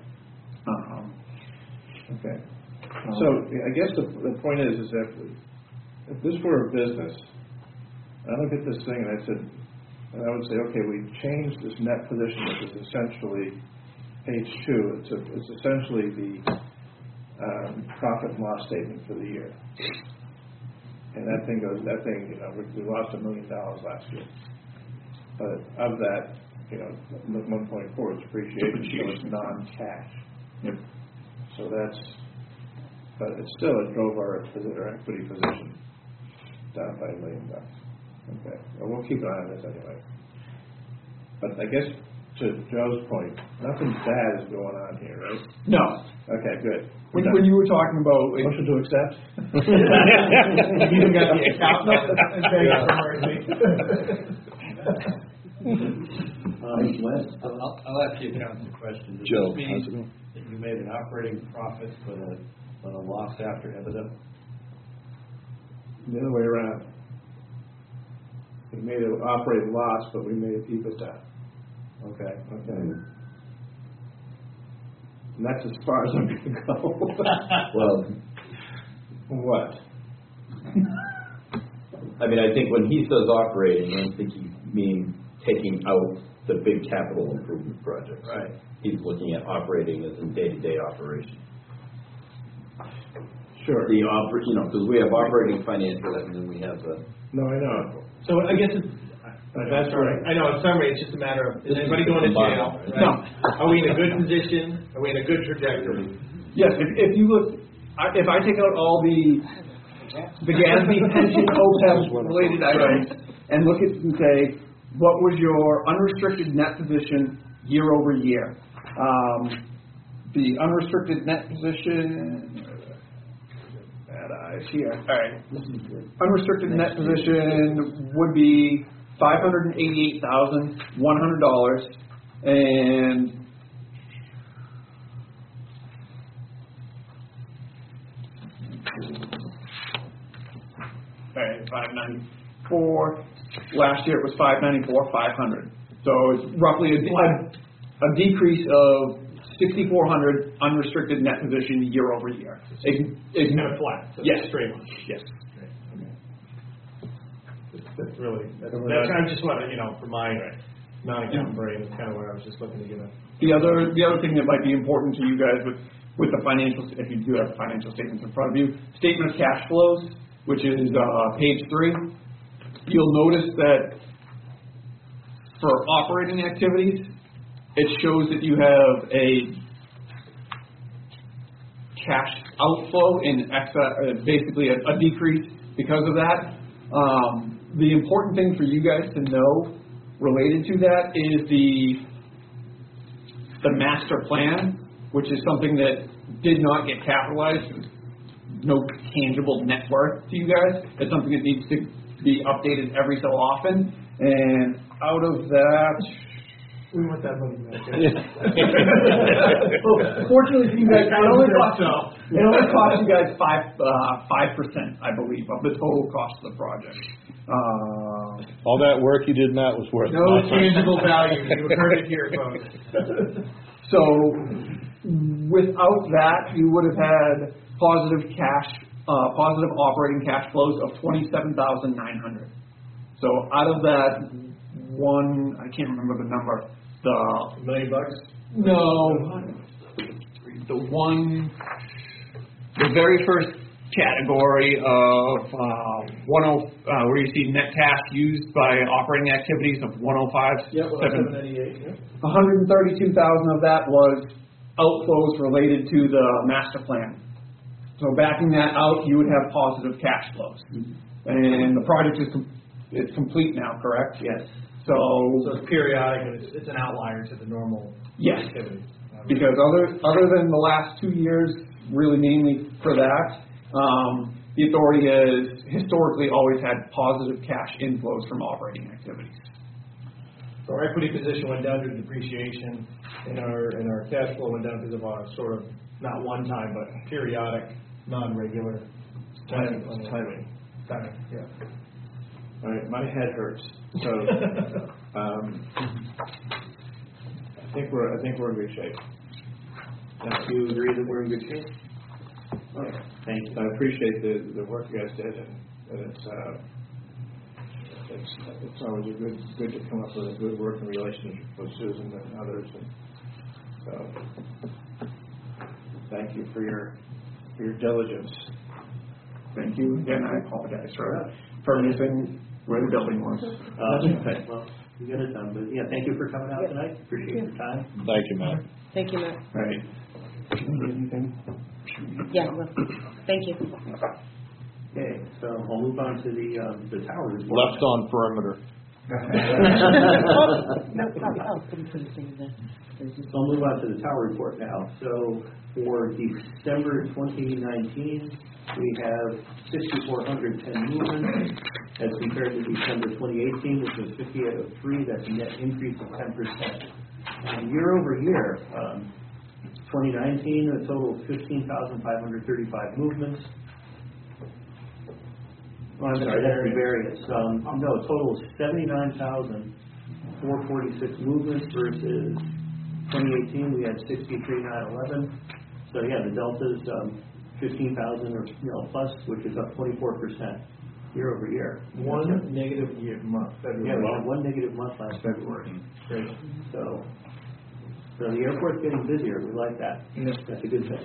Okay. So I guess the point is that if this were a business, I look at this thing and I would say, okay, we changed this net position, which is essentially page 2. It's essentially the profit and loss statement for the year. And we lost $1 million last year. But of that, 1.4 is depreciation, so it's non-cash. So but it drove our equity position down by $1 million. Okay, well, we'll keep an eye on this anyway. But I guess to Joe's point, nothing bad is going on here, right? No. Okay, good. When you were talking about Motion to accept? You even got the account number and pay Wes? I'll ask the accountant a question. Does Joe, this how's it mean going? that you made an operating profit but a loss after EBITDA? The other way around. We made an operating loss, but we made EBITDA. Okay. Okay. And that's as far as I'm going to go. Well, What? I mean, I think when he says operating, I don't think he means taking out the big capital improvement projects. Right. He's looking at operating as in day-to-day operation. Sure. Because we have operating financial, and then we have the. No, I know. So I guess it's, That's right. I know, in summary, it's just a matter of, is anybody going to jail? Right? No. Are we in a good position? Are we in a good trajectory? yes, if you look, if I take out all the GASB pension OPEB related items and look at and say, what was your unrestricted net position year over year? The unrestricted net position. Here. All right. Unrestricted net position would be $588,100, and all right, 594. Last year it was 594,500. So it's roughly a decrease of 6,400 unrestricted net position year over year. It's kind of flat. So Yes. Straight line. Yes. That's really, I just want to, for my non-accountant brain, that's kind of where I was just looking to get a. The other thing that might be important to you guys with the financials, if you do have financial statements in front of you, statement of cash flows, which is page 3. You'll notice that for operating activities, it shows that you have a cash outflow in excess, basically a decrease because of that. The important thing for you guys to know related to that is the master plan, which is something that did not get capitalized. No tangible net worth to you guys. It's something that needs to be updated every so often. And out of that, We want that money back. fortunately for you guys, it only costs you guys 5%, I believe, of the total cost of the project. All that work you did in that was worth No nothing. tangible value. You heard it here, folks. So without that, you would have had positive operating cash flows of $27,900. So out of that I can't remember the number. $1 million? No, the very first category of where you see net cash used by operating activities of 105. Yep, 798. Yep. 132,000 of that was outflows related to the master plan. So backing that out, you would have positive cash flows, and the project is complete now, correct? Yes. So it's periodic, and it's an outlier to the normal yes, activity. because other than the last 2 years, really mainly for that, the authority has historically always had positive cash inflows from operating activities. So our equity position went down due to depreciation, and our cash flow went down because of our sort of not one time but periodic, non-regular timing. Yeah. All right, my head hurts. So, I think we're in good shape. Do you agree that we're in good shape? Okay. Thank you. I appreciate the work you guys did, and it's always good to come up with a good working relationship with Susan and others, and so thank you for your diligence. Thank you again. I apologize for missing where the building was. Okay. Well, you got it done, but yeah, thank you for coming out tonight. Appreciate your time. Thank you, Matt. Thank you, Matt. All right. Anything? Yeah, well, thank you. Okay, so I'll move on to the tower report. Left on perimeter. So I'll move on to the tower report now. So for December 2019, we have 6,410 movements as compared to December 2018, which was 5,803. That's a net increase of 10%. Year over year, 2019, a total of 15,535 movements. Oh, I'm sorry, that's the variance. No, a total of 79,446 movements versus 2018, we had 63,911. So yeah, the delta's 15,000 or plus, which is up 24% year over year. One negative month, February. Yeah, we had one negative month last February. Great. So the airport's getting busier. We like that. Yeah. That's a good thing.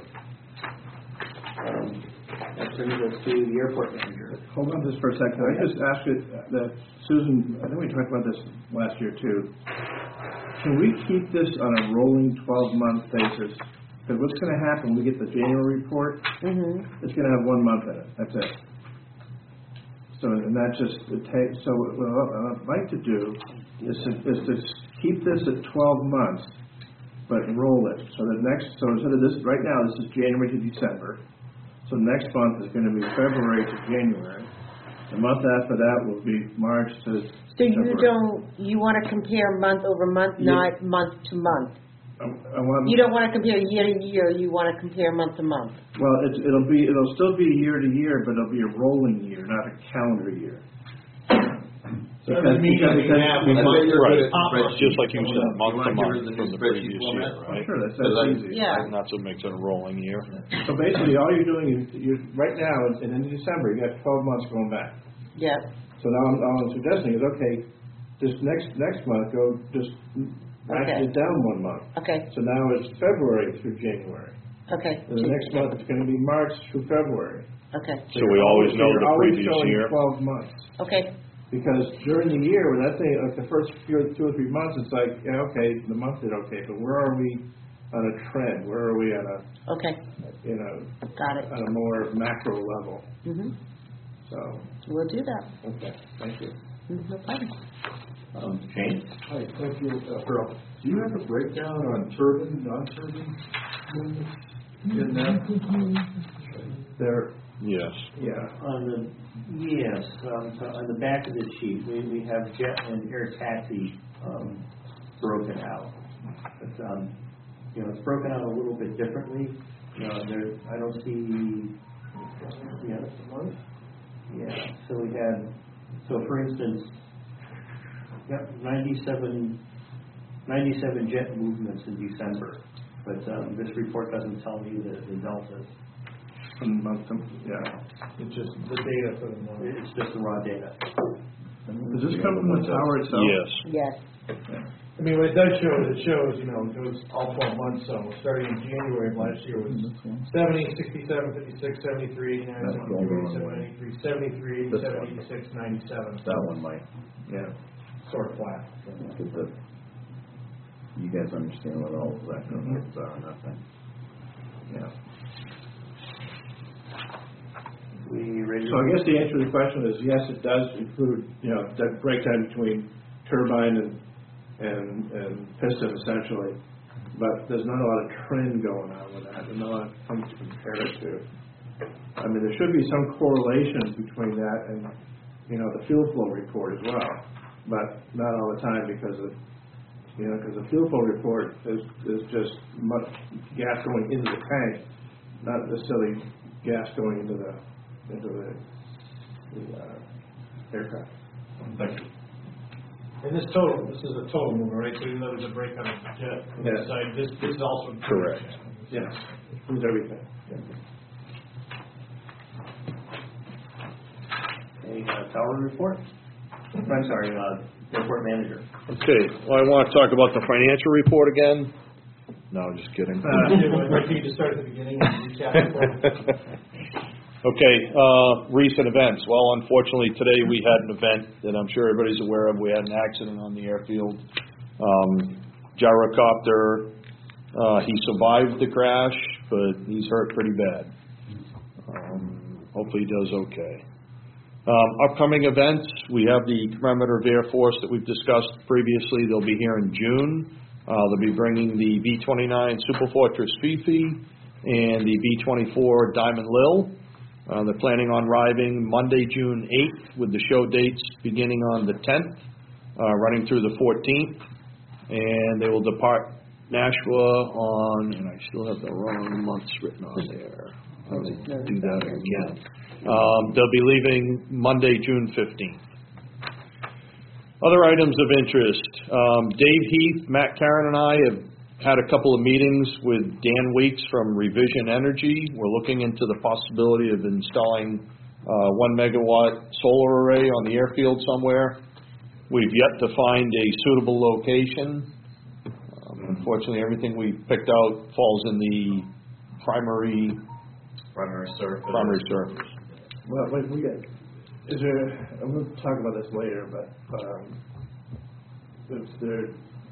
That brings us to the airport manager. Hold on just for a second. I just asked you that, Susan, I think we talked about this last year too. Can we keep this on a rolling 12-month basis? Because what's going to happen when we get the January report, it's going to have 1 month in it. That's it. So, and that's just, so what I'd like to do is to keep this at 12 months, but roll it. So instead of this, right now this is January to December. So next month is going to be February to January. The month after that will be March to So February. you want to compare month over month, not month to month? You don't want to compare year to year, you want to compare month to month? Well, it'll still be year to year, but it'll be a rolling year, not a calendar year. Just like you said, month to month from the previous year, right? Sure, that's easy. Yeah. And that's what makes it a rolling year. So basically, all you're doing is, right now, and in December, you got 12 months going back. Yeah. So now all I'm suggesting is, okay, this next month, go just ratchet it down 1 month. Okay. So now it's February through January. Okay. And the next month, it's going to be March through February. Okay. So we always know You're the always previous showing year. 12 months. Okay. Because during the year, when that thing, like the first 2 or 3 months, it's like, yeah, okay, the month did okay, but where are we on a trend? Where are we on a, Okay. Got it. on a more macro level? So, We'll do that. okay, thank you. No problem. Shane? Hi, thank you, Earl. Do you have a breakdown on turbine, non-turbine units in that? There, Yes. yeah. On the back of the sheet, we have jet and air taxi broken out. But, it's broken out a little bit differently. I don't see. So for instance, 97 jet movements in December, but this report doesn't tell me the deltas. From month to, It's just the data for the month. It's just the raw data. Does this come from the tower itself? Yes. Yes. I mean, what it does show is it shows, it goes all 12 months, so starting in January of last year was 70, 67, 56, 73, 89, 72, 73, 87, 86, 97. That one might, Yeah. Sort of flat. you guys understand what all of that numbers are, nothing. Yeah. Ready? So I guess the answer to the question is yes, it does include, that breakdown between turbine and piston essentially, but there's not a lot of trend going on with that. There's not a lot of things to compare it to. I mean, there should be some correlation between that and, the fuel flow report as well, but not all the time because the fuel flow report is just much gas going into the tank, not necessarily gas going into the aircraft. Thank you. And this is a total movement, right? So even though there's a breakdown of the jet on the side, this is also Correct. Yes, it includes everything. A tower report? I'm sorry, airport manager. Okay, well, I want to talk about the financial report again. No, just kidding. Right, you just start at the beginning and recap. Okay, recent events. Well, unfortunately, today we had an event that I'm sure everybody's aware of. We had an accident on the airfield. Gyrocopter, he survived the crash. but he's hurt pretty bad. Hopefully he does okay. Upcoming events, we have the Commemorative Air Force that we've discussed previously. They'll be here in June. They'll be bringing the B-29 Superfortress Fifi and the B-24 Diamond Lil. They're planning on arriving Monday, June 8th, with the show dates beginning on the 10th, running through the 14th. And they will depart Nashua on, and I still have the wrong months written on there. I'll do that again. They'll be leaving Monday, June 15th. Other items of interest. Dave Heath, Matt Karen, and I have had a couple of meetings with Dan Weeks from Revision Energy. We're looking into the possibility of installing 1 megawatt solar array on the airfield somewhere. We've yet to find a suitable location. Unfortunately, everything we picked out falls in the primary surface. Well, wait, is there, I'm going to talk about this later, but is there,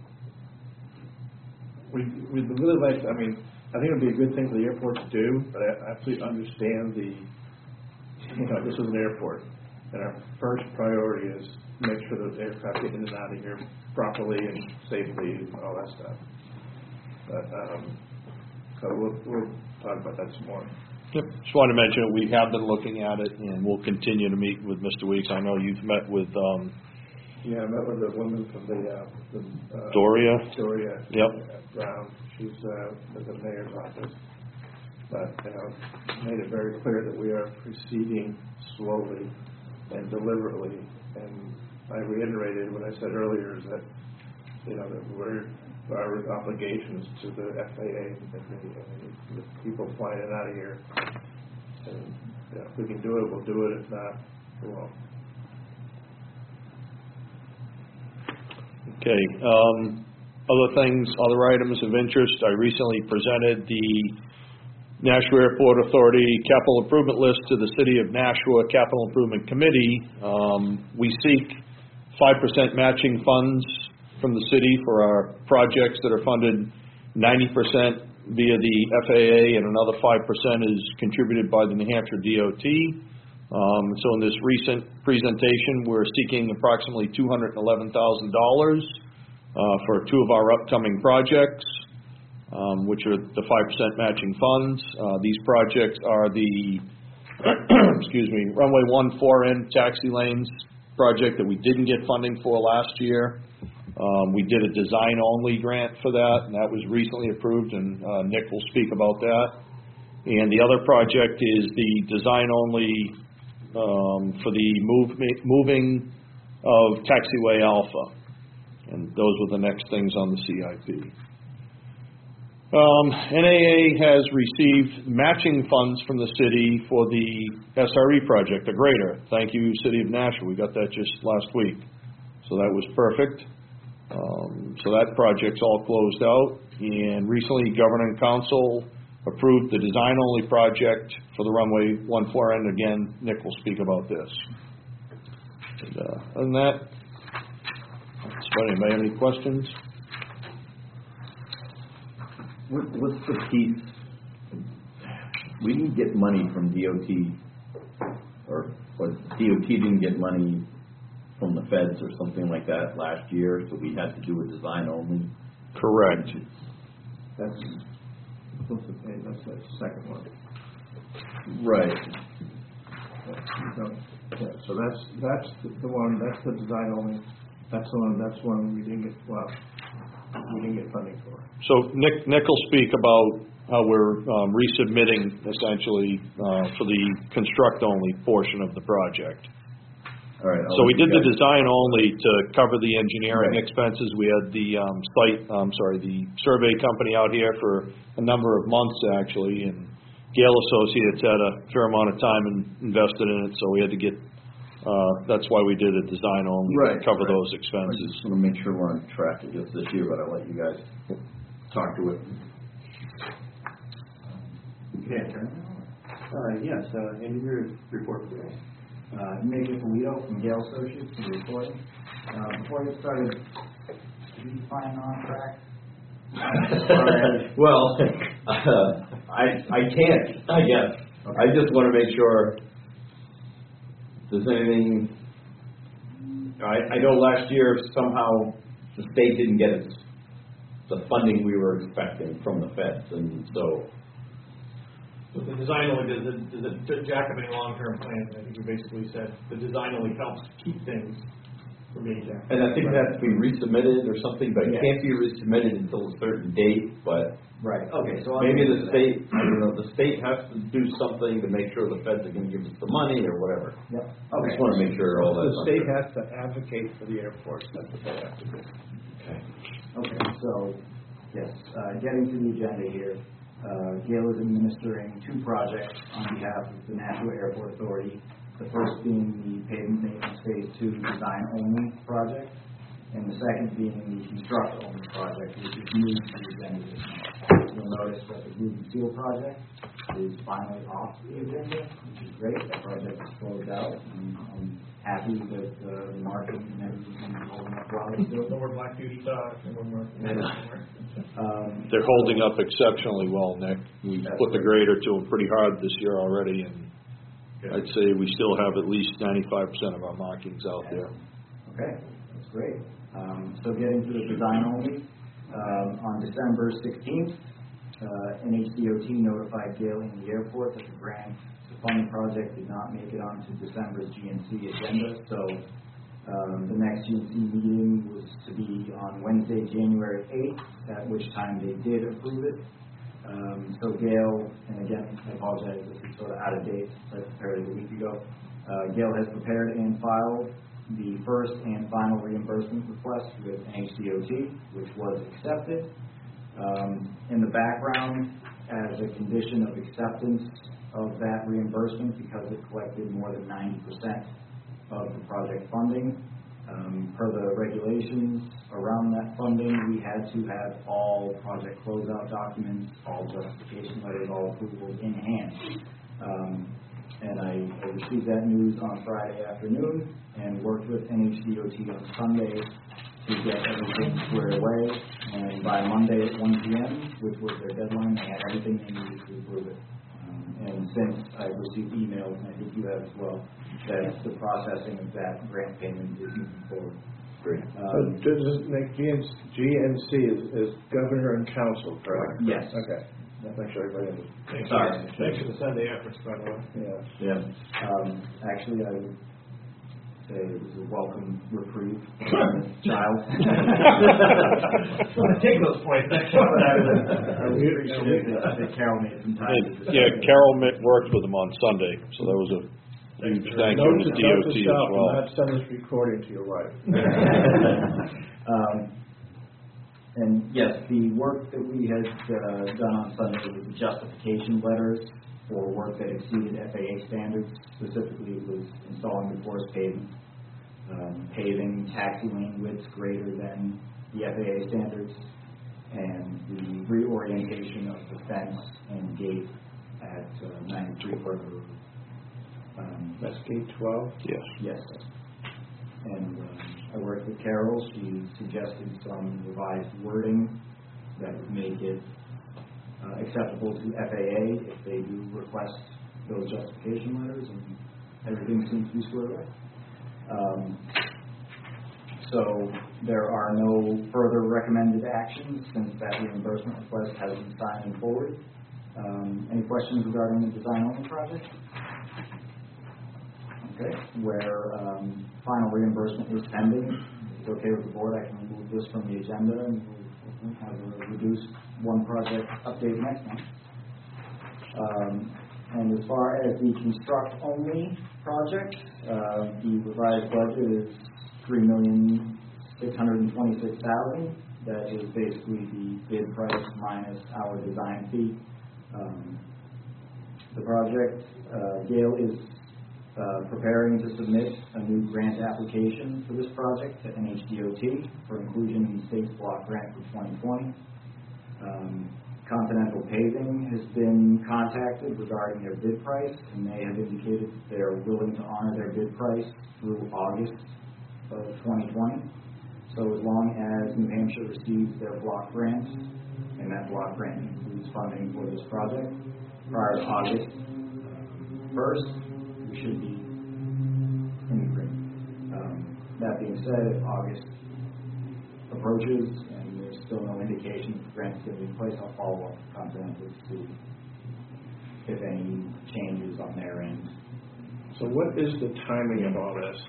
we'd really like, I mean, I think it would be a good thing for the airport to do, but I absolutely understand this is an airport, and our first priority is make sure that the aircraft get in and out of here properly and safely and all that stuff. But, so we'll talk about that some more. Yep. Just wanted to mention we have been looking at it, and we'll continue to meet with Mr. Weeks. I know you've met with Yeah, I met with the woman from the Doria. Yep. Brown. She's at the mayor's office. But made it very clear that we are proceeding slowly and deliberately. And I reiterated what I said earlier is that that our obligations to the FAA and the people flying in and out of here. And if we can do it, we'll do it. If not, we won't. Okay. Other things, other items of interest. I recently presented the Nashua Airport Authority Capital Improvement List to the City of Nashua Capital Improvement Committee. We seek 5% matching funds from the city for our projects that are funded 90% via the FAA, and another 5% is contributed by the New Hampshire DOT. So in this recent presentation, we're seeking approximately $211,000 for two of our upcoming projects, which are the 5% matching funds. These projects are the runway 1 4N taxi lanes project that we didn't get funding for last year. We did a design-only grant for that, and that was recently approved, and Nick will speak about that. And the other project is the design-only for the moving of Taxiway Alpha. And those were the next things on the CIP. NAA has received matching funds from the city for the SRE project, the grader. Thank you, City of Nashua. We got that just last week. So that was perfect. So that project's all closed out. And recently, Governing Council approved the design-only project for the runway 1 4N. Again, Nick will speak about this. And other than that, anybody have any questions? What's the piece? We didn't get money from DOT, or DOT didn't get money from the feds or something like that last year, so we had to do a design only. Correct. That's supposed to pay. That's the second one. Right. So that's the one. That's the design only. That's the one. That's one we didn't get. Well, we didn't get funding for. So Nick will speak about how we're resubmitting essentially for the construct only portion of the project. All right. So we did the design only to cover the engineering expenses. We had the the survey company out here for a number of months actually, and Gale Associates had a fair amount of time invested in it, so we had to get. That's why we did a design only to cover those expenses. I just want to make sure we're on track with this year, but I'll let you guys talk to it. Okay, yes, engineer report today. Major Polito from Gale Associates for the reporting. Before I get started, are you flying on track? Well, I can't, I guess. I just want to make sure if there's anything, I know last year somehow the state didn't get the funding we were expecting from the feds, and so. But the design only does the jacketing long-term plan. I think you basically said the design only helps keep things from being jacked. And I think that's been resubmitted or something, but it Yeah. can't be resubmitted until a certain date, but Right, okay, so. I'll maybe get the to that. state, I don't know, the state has to do something to make sure the feds are gonna give us the money or whatever. Yep, I okay. just wanna make sure all that's. The state has to advocate for the airport, that's what they have to do. Okay, so, yes, getting to the agenda here, Gail is administering two projects on behalf of the Nashua Airport Authority. The first being the pavement maintenance phase 2 design only project, and the second being the construct only project, which is new to the agenda this month. You'll notice that the Blue and Seal project is finally off the agenda, which is great. That project is closed out, and I'm happy that the market and everything is holding up well still. No more Black Beauty talk, no more. They're holding up exceptionally well, Nick. We That's put the great. grader to them pretty hard this year already, and I'd say we still have at least 95% of our markings out there. Okay, that's great. So getting to the design only, on December 16th, NHDOT notified Gale and the airport that the grant to fund the project did not make it onto December's GNC agenda. So the next GNC meeting was to be on Wednesday, January 8th, at which time they did approve it. So Gale, and again, I apologize, this is sort of out of date, I prepared it a week ago. Gale has prepared and filed the first and final reimbursement request with NHDOT, which was accepted. In the background, as a condition of acceptance of that reimbursement, because it collected more than 90% of the project funding, per the regulations around that funding, we had to have all project closeout documents, all justification letters, all approvals in hand. And I received that news on Friday afternoon and worked with NHDOT on Sunday to get everything squared away. And by Monday at 1 p.m., which was their deadline, they had everything they needed to approve it. And since I've received emails, and I think you have as well, that the processing of that grant payment is moving forward. Great. Does this make GNC is governor and council, correct? Yes. Okay. Make sure everybody understands. Sorry. Thanks for the Sunday efforts, by the way. Yeah. Yeah. Actually, I would say it was a welcome reprieve for the child. Just want to take those points. I would appreciate that Carol made some time. Yeah, Carol worked with them on Sunday, so that was a huge thank you to DOT as well. Not send this recording to your wife. And yes, the work that we had done on Sunday was the justification letters for work that exceeded FAA standards. Specifically, it was installing the forest pavement, paving taxi lane widths greater than the FAA standards, and the reorientation of the fence and gate at 93 River Road. That's gate 12? Yes. Yes. And I worked with Carol. She suggested some revised wording that would make it acceptable to FAA if they do request those justification letters, and everything seems to be squared away. So there are no further recommended actions since that reimbursement request has been signed and forwarded. Any questions regarding the design-only project? Okay, where final reimbursement is pending. If it's okay with the board, I can remove this from the agenda and we'll have a reduced one project update next month. And as far as the construct-only project, the revised budget is $3,626,000. That is basically the bid price minus our design fee. The project, Gale is preparing to submit a new grant application for this project to NHDOT for inclusion in the state's block grant for 2020. Continental Paving has been contacted regarding their bid price, and they have indicated that they are willing to honor their bid price through August of 2020. So as long as New Hampshire receives their block grant, and that block grant includes funding for this project. Prior to August 1st, we should be in the green. That being said, if August approaches and there's still no indication that the grant is going to be in place, I'll follow up with Continental to see if any changes on their end. So what is the timing of all this?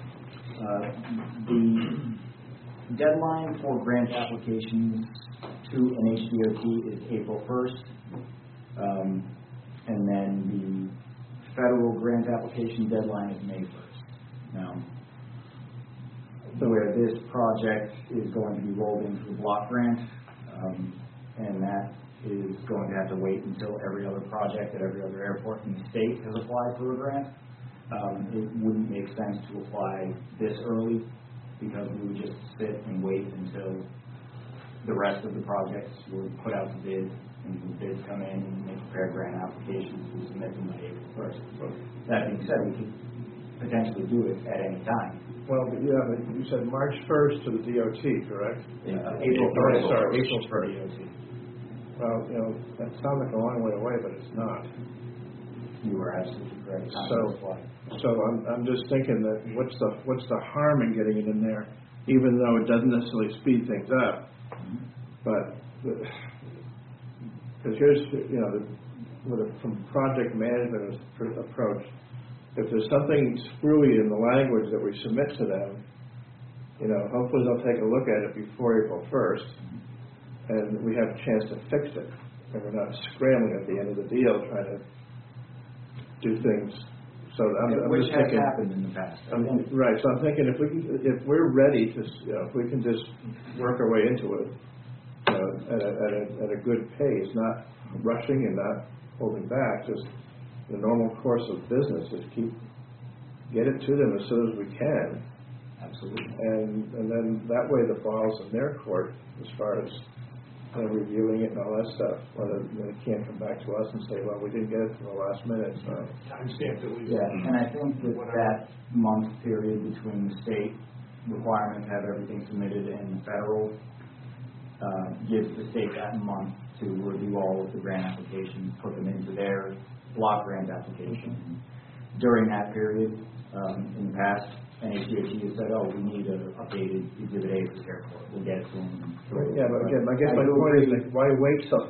The deadline for grant applications to NHDOT is April 1st, and then the federal grant application deadline is May 1st. Now, where this project is going to be rolled into the block grant, and that is going to have to wait until every other project at every other airport in the state has applied for a grant. It wouldn't make sense to apply this early because we would just sit and wait until the rest of the projects were put out to bid and the bids come in and make prepared grant applications. We submit them by April 1st. That being said, we could potentially do it at any time. Well, you said March 1st to the DOT, correct? April 1st. Sorry, April 1st. DOT. Well, that sounds like a long way away, but it's not. You are absolutely correct. So I'm just thinking that what's the harm in getting it in there, even though it doesn't necessarily speed things up, but because here's from project management approach, if there's something screwy in the language that we submit to them, hopefully they'll take a look at it before April 1st, and we have a chance to fix it, and we're not scrambling at the end of the deal trying to do things. So I'm just thinking, happened in the past. Right. So I'm thinking if we're ready to, if we can just work our way into it, at a good pace, not rushing and not holding back, just the normal course of business, just get it to them as soon as we can. Absolutely. And then that way the ball's in their court as far as reviewing it and all that stuff. Whether they can't come back to us and say, well, we didn't get it till the last minute. So. Timestamp at least. Yeah, and I think that month period between the state requirement to have everything submitted and the federal gives the state that month to review all of the grant applications, put them into their block grant application. During that period, in the past, NHDOT has said, oh, we need an updated Exhibit A for this airport. We'll get it to them. Yeah, but again, I guess my point is, why wait till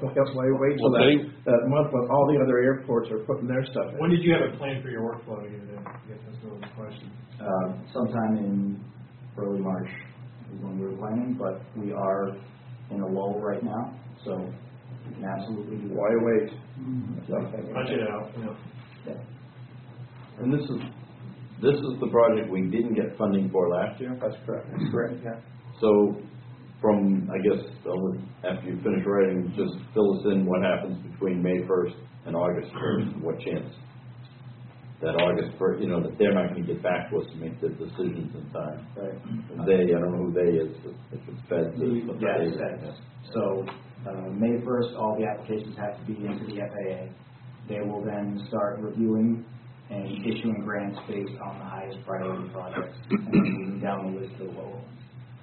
that month when all the other airports are putting their stuff in? When did you have a plan for your workflow to get it in? I guess that's really the question. Sometime in early March is when we were planning, but we are in a lull right now, so we can absolutely do that. Why wait? Punch it out. Yeah. And this is the project we didn't get funding for last year? That's correct. That's correct, yeah. So from, I guess, after you finish writing, just fill us in what happens between May 1st and August 1st, what chance that August 1st, that they're not going to get back to us to make the decisions in time. Right. They, I don't know who they is, if it's Fed. Yes. So May 1st, all the applications have to be into the FAA. They will then start reviewing and issuing grants based on the highest priority projects and then moving down the list to the lower ones.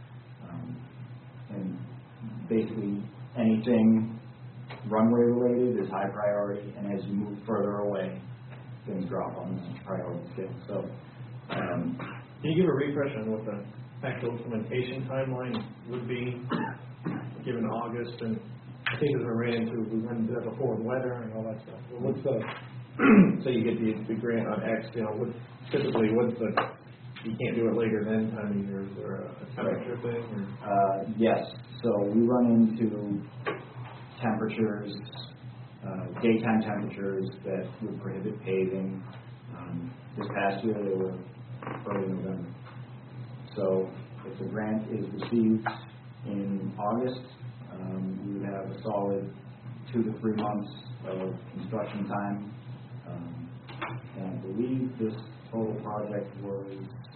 And basically anything runway related is high priority, and as you move further away, things drop on the priority scale. So, can you give a refresh on what the actual implementation timeline would be given August? And I think as we ran into that before with weather and all that stuff. Well, what's the so you get the grant on X, typically what's the, you can't do it later than time of year, is there a temperature thing? Or? Yes, so we run into temperatures, daytime temperatures that would prohibit paving. This past year they were early November. So if the grant is received in August, we would have a solid 2 to 3 months of construction time. And I believe this total project was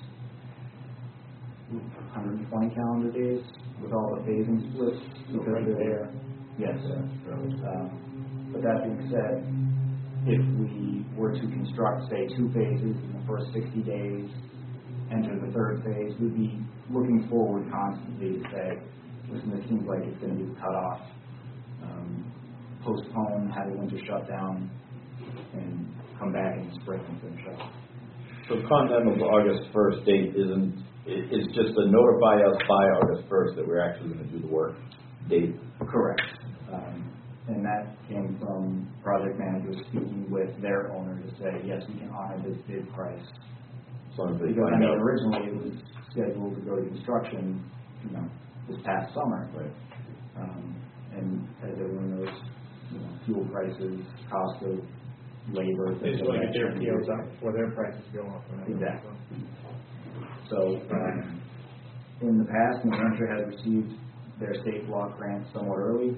120 calendar days with all the phasing splits because they're there. Yes. But that being said, if we were to construct, say, 2 phases in the first 60 days, enter the 3rd phase, we'd be looking forward constantly to say, listen, this seems like it's going to be cut off. postpone, have a winter shutdown, and come back in the spring and finish up. So Continental's August 1st date it's just to notify us by August 1st that we're actually going to do the work date. Correct. And that came from project managers speaking with their owner to say, yes, we can honor this bid price. As long as they Because, find out. originally it was scheduled to go to construction, this past summer. Right. And as everyone knows, fuel prices, cost of labor. They just want to get their POs up before their prices go up. Exactly. So, in the past, New Hampshire has received their state block grant somewhat early.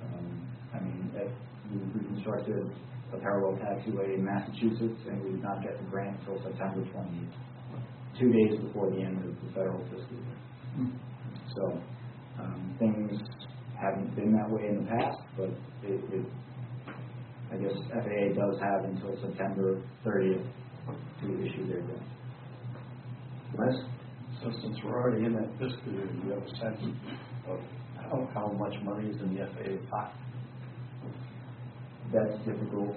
We reconstructed a parallel taxiway in Massachusetts, and we did not get the grant until September 20th, 2 days before the end of the federal fiscal year. So, things haven't been that way in the past, but I guess FAA does have until September 30th to issue their grant. Les? So since we're already in that fiscal year, do you have a sense of how much money is in the FAA pot? That's difficult.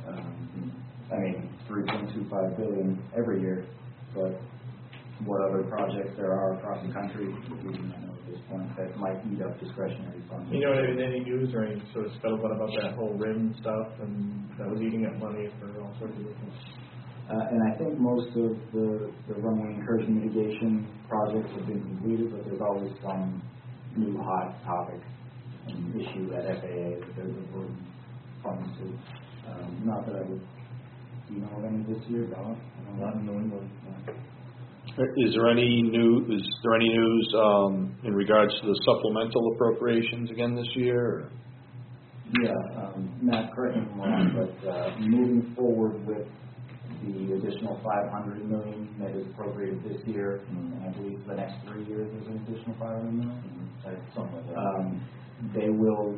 3.25 billion every year, but what other projects there are across the country, we do not know at this point, that might eat up discretionary funds. You know, any news or any sort of scuttlebutt about that whole RIM stuff, and that was eating up money for all sorts of different. And I think most of the runway incursion mitigation projects have been completed, but there's always some new hot topic and issue at FAA that they're diverting funds to. Not that I would, do you know of any this year, Don? Not in New England. Is there any news in regards to the supplemental appropriations again this year? Yeah, Matt, correct me if I'm wrong, but moving forward with the additional $500 million that is appropriated this year, and I believe for the next 3 years there's an additional $500 million. Something like that. They will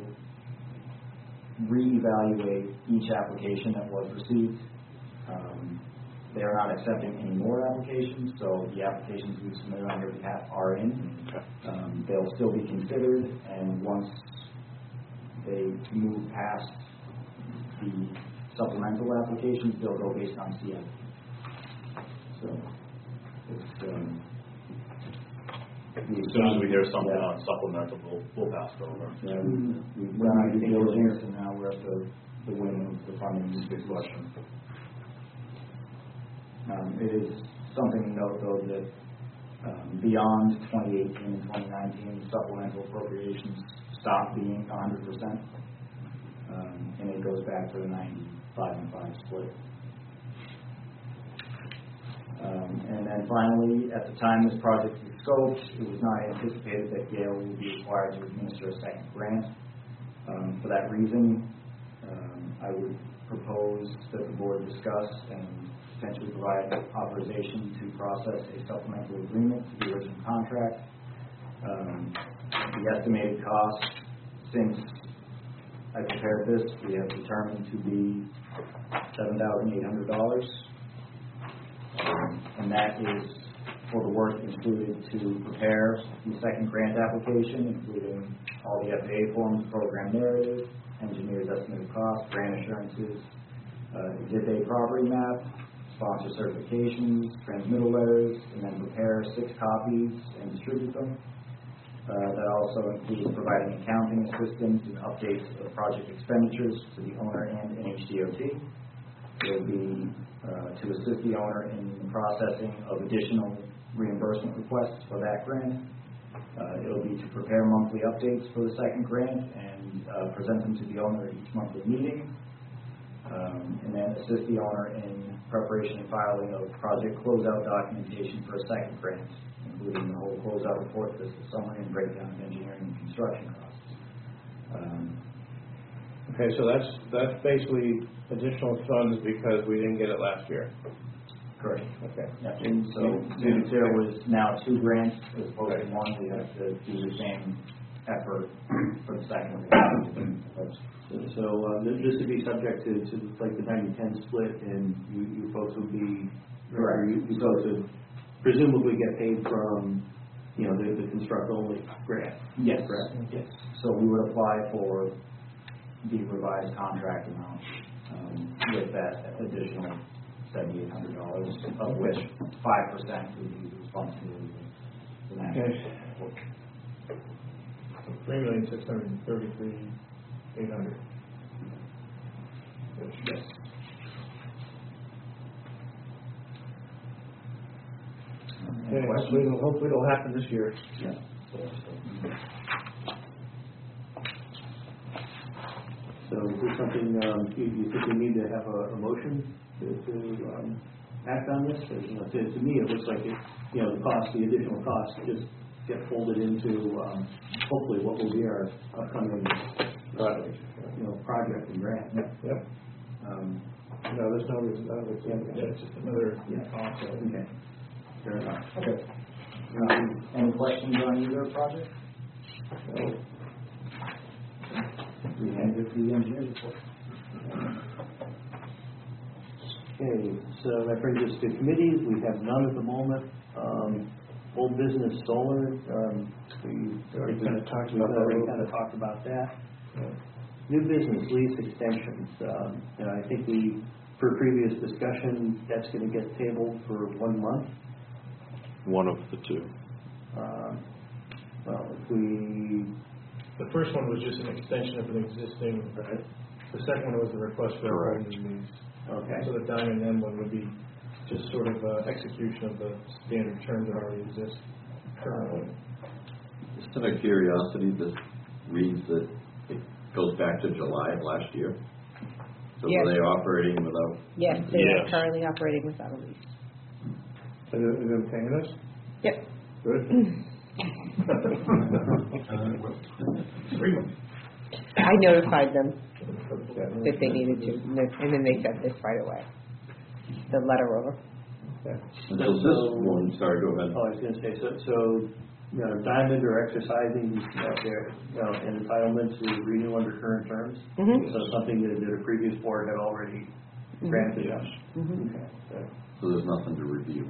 reevaluate each application that was received. They are not accepting any more applications, so the applications we've submitted on your behalf are in. They'll still be considered, and once they move past the supplemental applications, they'll go based on CF. So, it's, as soon as we hear something on supplemental, we'll pass it over. Yeah, we've done our due diligence, and now we're at the wing of the funding. Big question. It is something to note, though, that beyond 2018 and 2019, supplemental appropriations stop being 100%, and it goes back to the 95-5 split. And then finally, at the time this project was scoped, it was not anticipated that Gale would be required to administer a second grant. For that reason, I would propose that the board discuss and potentially provide authorization to process a supplemental agreement to the original contract. The estimated cost, since I prepared this, we have determined to be $7,800. And that is for the work included to prepare the second grant application, including all the FAA forms, program narrative, engineer's estimate of cost, grant assurances, Exhibit A property map, sponsor certifications, transmittal letters, and then prepare 6 copies and distribute them. That also includes providing accounting assistance and updates of project expenditures to the owner and NHDOT. It will be to assist the owner in the processing of additional reimbursement requests for that grant. It will be to prepare monthly updates for the second grant and present them to the owner at each monthly meeting. And then assist the owner in preparation and filing of project closeout documentation for a second grant, including the whole closeout report, fiscal summary, and breakdown of engineering and construction costs. Okay, so that's basically additional funds because we didn't get it last year. Correct. Okay. And so if there was now 2 grants as opposed to 1, we have to do the same effort for the second grant. So this would be subject to like the 90-10 split, and you folks would be, Correct. You folks would presumably get paid from, the construct only grant. Yes. Correct. Yes. So we would apply for the revised contract amount with that additional $7,800, of which 5% would be responsibility of the national. Okay. $3,633,800. Yes. Okay, hopefully it'll happen this year. Yeah. So is this something, you think we need to have a motion to act on this? To me, it looks like it, the additional costs just get folded into, hopefully what will be our upcoming project, project and grant. Yep. No, there's no reason, it's just another cost. Okay. Fair enough. Okay. Any questions on either project? No. We end with the engineer's report. Okay, so that brings us to committees. We have none at the moment. Old business solar, we already kind of talked about that. New business lease extensions, and I think per previous discussion, that's going to get tabled for 1 month. One of the two. Well, if we... The first one was just an extension of an existing, Right. The second one was a request for a whole new lease. Okay. So the Diamond M one would be just sort of execution of the standard terms that already exist currently. Just out of curiosity, this reads that it goes back to July of last year. So Yes. were they operating without? Yes, they are Yes. currently operating without a lease. Is it paying us? Yep. Good. I notified them that they needed to, and then they sent this right away. The letter over. So this one, sorry, go ahead. Oh, I was going to say, so Diamond are exercising their entitlements to renew under current terms. Mm-hmm. So something that a previous board had already granted us. Mm-hmm. Okay. Good. So there's nothing to review.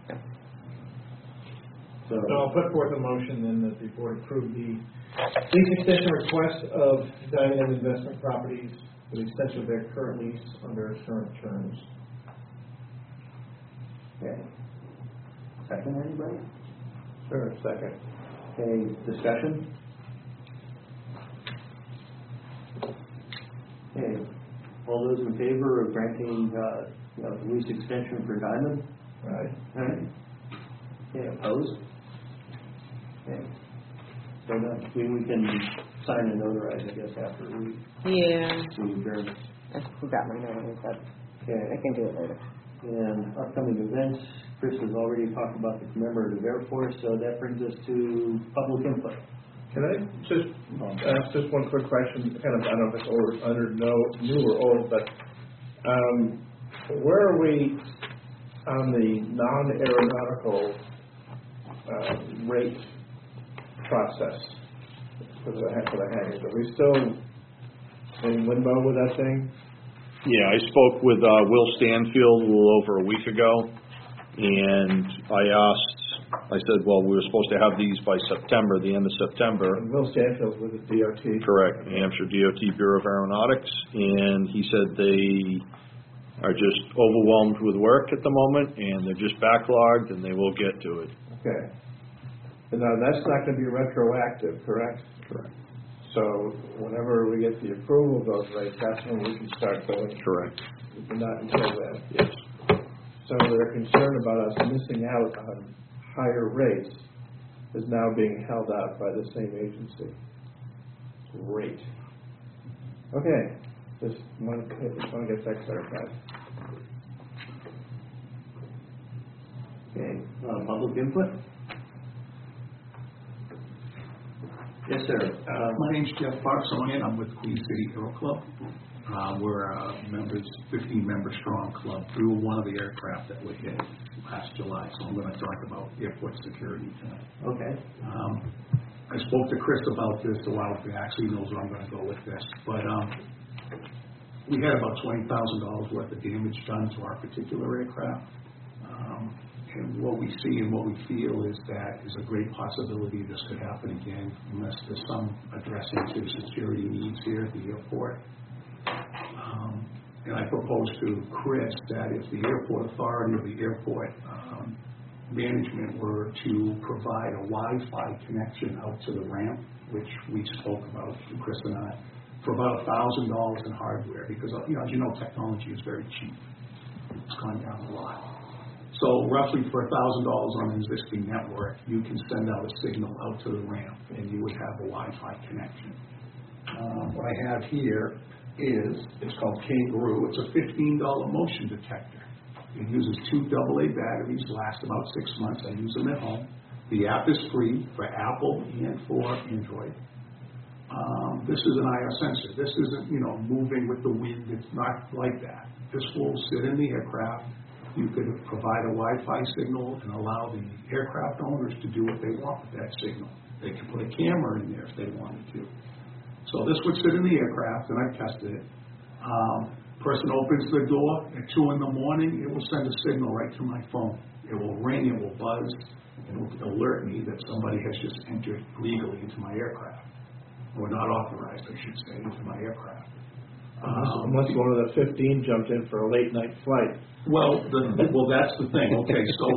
So So I'll put forth a motion then that the board approve the lease extension request of Diamond M Investment Properties for the extension of their current lease under current terms. okay. Second, anybody? Sure, second. Okay, discussion? Okay, all those in favor of granting, the lease extension for Diamond? Right. All right. Okay, opposed? Okay. So that, we can sign and notarize, I guess, after we Yeah, adjourn. I forgot my name, but Okay, I can do it later. and upcoming events, Chris has already talked about the commemorative Air Force, so that brings us to public input. Can I just ask just one quick question? Kind of, I don't know if it's old, new or old, but where are we on the non-aeronautical rate process for the hangars? Are we still in limbo with that thing? Yeah, I spoke with Will Stanfield a little over a week ago, and I said, well, we were supposed to have these by September, the end of September. And Will Stanfield's with the DOT. Correct, New Hampshire DOT Bureau of Aeronautics, and he said they are just overwhelmed with work at the moment, and they're just backlogged, and they will get to it. Okay. And now, that's not going to be retroactive, correct? Correct. So whenever we get the approval of those rates, that's when we can start billing. Correct. Not until then. Yes. So their concern about us missing out on higher rates is now being held out by the same agency. Great. Okay. Just want to get that clarified. Okay, public input? Yes, sir. My name's Jeff Barsonian. I'm with Queen City Aero Club. We're a 15-member strong club through one of the aircraft that we hit last July. So I'm going to talk about airport security tonight. Okay. I spoke to Chris about this a while back, so he knows where I'm going to go with this. But we had about $20,000 worth of damage done to our particular aircraft. And what we see and what we feel is that is a great possibility this could happen again unless there's some addressing to security needs here at the airport. And I propose to Chris that if the airport authority or the airport management were to provide a Wi-Fi connection out to the ramp, which we spoke about, Chris and I, for about $1,000 in hardware, because as you know, technology is very cheap. It's gone down a lot. So roughly for $1,000 on an existing network, you can send out a signal out to the ramp, and you would have a Wi-Fi connection. What I have here it's called Kangaroo. It's a $15 motion detector. It uses 2 AA batteries, last about 6 months. I use them at home. The app is free for Apple and for Android. This is an IR sensor. This isn't, moving with the wind. It's not like that. This will sit in the aircraft. You could provide a Wi-Fi signal and allow the aircraft owners to do what they want with that signal. They can put a camera in there if they wanted to. So this would sit in the aircraft, and I've tested it. Person opens the door at 2 in the morning, it will send a signal right to my phone. It will ring, it will buzz, it will alert me that somebody has just entered legally into my aircraft. Or not authorized, I should say, into my aircraft. Unless one of the 15 jumped in for a late night flight. Well, that's the thing. Okay, so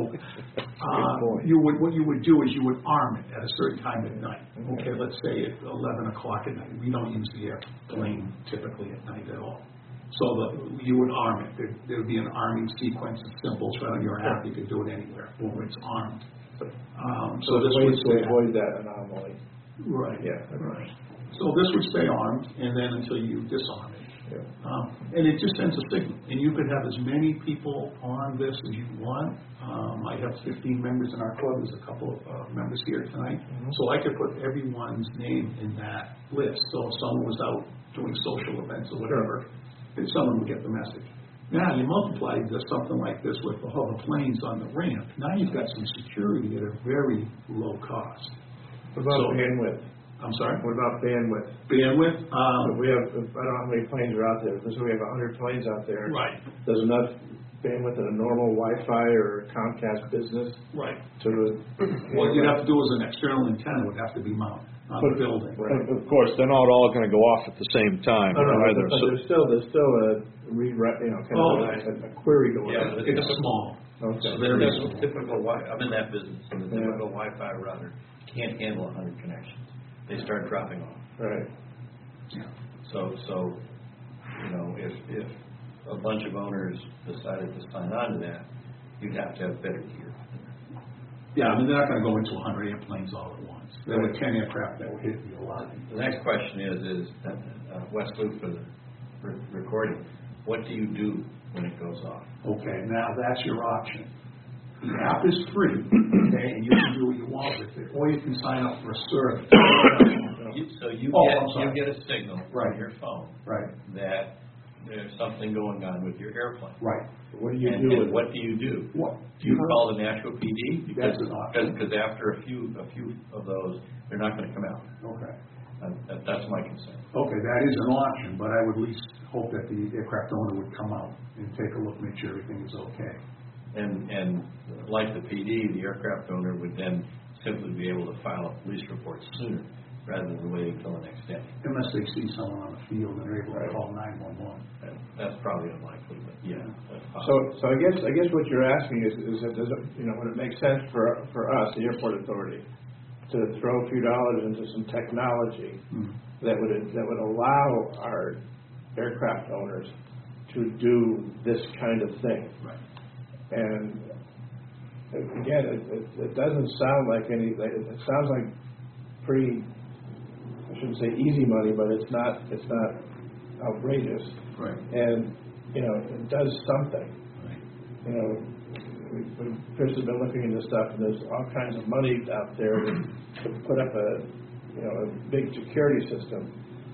what you would do is you would arm it at a certain time at night. Okay, let's say at 11 o'clock at night. We don't use the airplane typically at night at all. So you would arm it. There would be an arming sequence of symbols right on your app. You could do it anywhere. Boom, it's armed. So this would avoid that anomaly. Right. Yeah. Right. So this would stay armed, and then until you disarm it. Yeah. And it just sends a signal. And you could have as many people on this as you want. I have 15 members in our club. There's a couple of members here tonight. Mm-hmm. So I could put everyone's name in that list. So if someone was out doing social events or whatever, then someone would get the message. Now you multiply something like this with all the planes on the ramp. Now you've got some security at a very low cost. What about bandwidth? I'm sorry? What about bandwidth? Bandwidth? We have, I don't know how many planes are out there. Let's say we have 100 planes out there. Right. There's enough bandwidth in a normal Wi-Fi or Comcast business. Right. What you'd have to do is an external antenna would have to be mounted on the building. Right. Of course, they're not all going to go off at the same time either. But there's still a rewrite, a query going on. It's small. Okay. So very typical. I'm in that business. And the typical Wi-Fi router can't handle 100 connections. They start dropping off. Right. Yeah. So if a bunch of owners decided to sign on to that, you'd have to have better gear. Yeah, they're not going to go into 100 airplanes all at once. There were 10 aircraft that were hitting you a lot. The next question is Wes Luke for the recording. What do you do when it goes off? Okay, now that's your option. The app is free, okay, and you can do what you want with it, or you can sign up for a service. You get a signal from your phone that there's something going on with your airplane. Right. What do you do? What do you do? What? Do you call the Nashville PD? That's an option. Because after a few of those, they're not going to come out. Okay. That's my concern. Okay, that is an option, but I would at least hope that the aircraft owner would come out and take a look, make sure everything is okay. And like the PD, the aircraft owner would then simply be able to file a police report sooner rather than waiting until the next day. Unless they see someone on the field and they're able to call 911. That's probably unlikely, but yeah. So I guess what you're asking is that does it, would it make sense for us, the airport authority, to throw a few dollars into some technology that would allow our aircraft owners to do this kind of thing? Right. And again, it doesn't sound like anything. It sounds like pretty, I shouldn't say easy money, but it's not outrageous. Right. And it does something. Right. Chris has been looking into stuff, and there's all kinds of money out there to put up a big security system.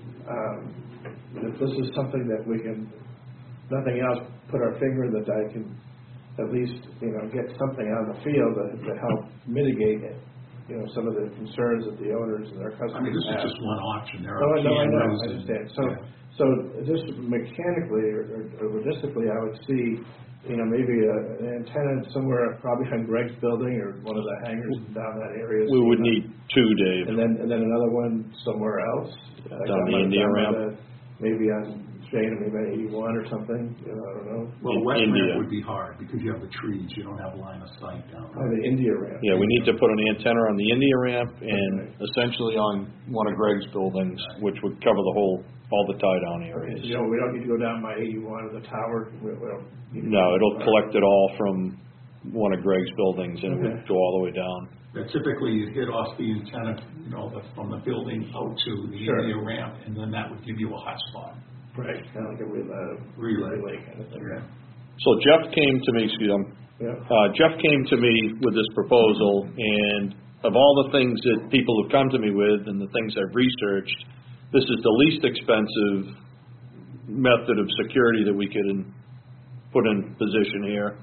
If this is something that we can, nothing else, put our finger in the dike and at least, get something on the field to help mitigate it, some of the concerns that the owners and their customers have. This is just one option. There are I know, I understand. So just mechanically or logistically, I would see maybe an antenna somewhere, probably on Greg's building or one of the hangars down that area. We would need two, Dave. And then another one somewhere else. Down the India ramp. Maybe on Shane, maybe on 81 or something, I don't know. Well, west India. ramp would be hard because you have the trees, you don't have line of sight down On there. the India ramp. Yeah, we need to put an antenna on the India ramp and essentially on one of Greg's buildings, which would cover all the tie-down areas. We don't need to go down by 81 or the tower. We don't need to No, go it'll far. collect it all from one of Greg's buildings and it would go all the way down. But typically, you hit off the antenna, from the building out to the Sure. India ramp, and then that would give you a hot spot. Right, kind of like a relay kind of thing. So Jeff came to me, Jeff came to me with this proposal, and of all the things that people have come to me with and the things I've researched, this is the least expensive method of security that we could put in position here.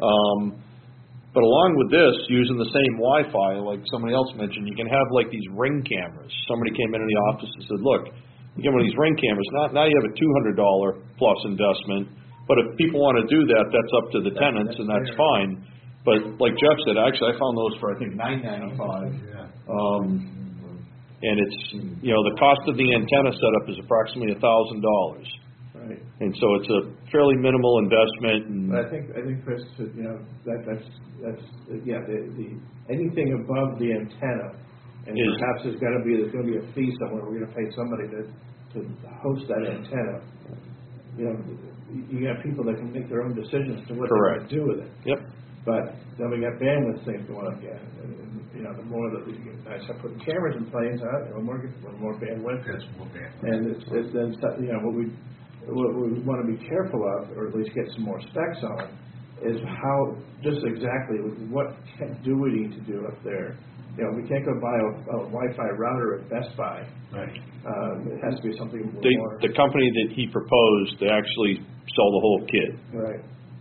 But along with this, using the same Wi-Fi, like somebody else mentioned, you can have like these Ring cameras. Somebody came into the office and said, look, you get one of these Ring cameras, now you have a $200 plus investment, but if people want to do that, that's up to the tenants, and that's fine. But like Jeff said, actually, I found those for, I think, $9.95. Yeah. And it's, the cost of the antenna setup is approximately $1,000. Right. And so it's a fairly minimal investment. And But I think Chris, that's anything above the antenna, and perhaps there's going to be a fee somewhere. We're going to pay somebody to host that antenna. You got people that can make their own decisions to what they're going to do with it. Yep. But then we got bandwidth things going up again. And, the more that I start putting cameras in planes, more bandwidth. That's more bad. And it's then what we want to be careful of, or at least get some more specs on, is just exactly what do we need to do up there. We can't go buy a Wi-Fi router at Best Buy. Right. It has to be something more. The company that he proposed, they actually sell the whole kit. Right.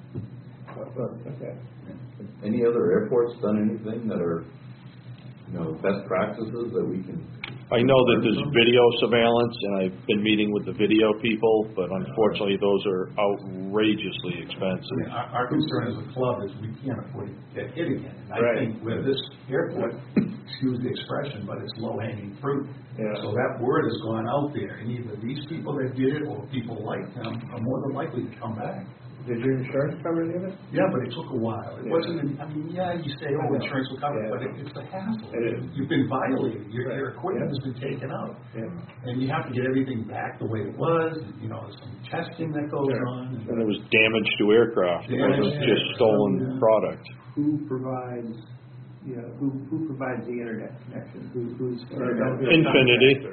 Okay. Any other airports done anything that are, best practices that we can? I know that there's video surveillance, and I've been meeting with the video people, but unfortunately, those are outrageously expensive. Our concern as a club is we can't afford to get hit again. And I think with this airport, excuse the expression, but it's low-hanging fruit. Yeah. So that word has gone out there, and either these people that did it or people like them are more than likely to come back. Did your insurance cover any of it? Yeah, but it took a while. It wasn't, you say, insurance will cover it, but it's a hassle. It is. You've been violated. Your equipment has been taken out. Yeah. And you have to get everything back the way it was. There's some testing that goes on. And it was damage to aircraft. It wasn't just stolen product. Who provides the internet connection? Who's Infinity.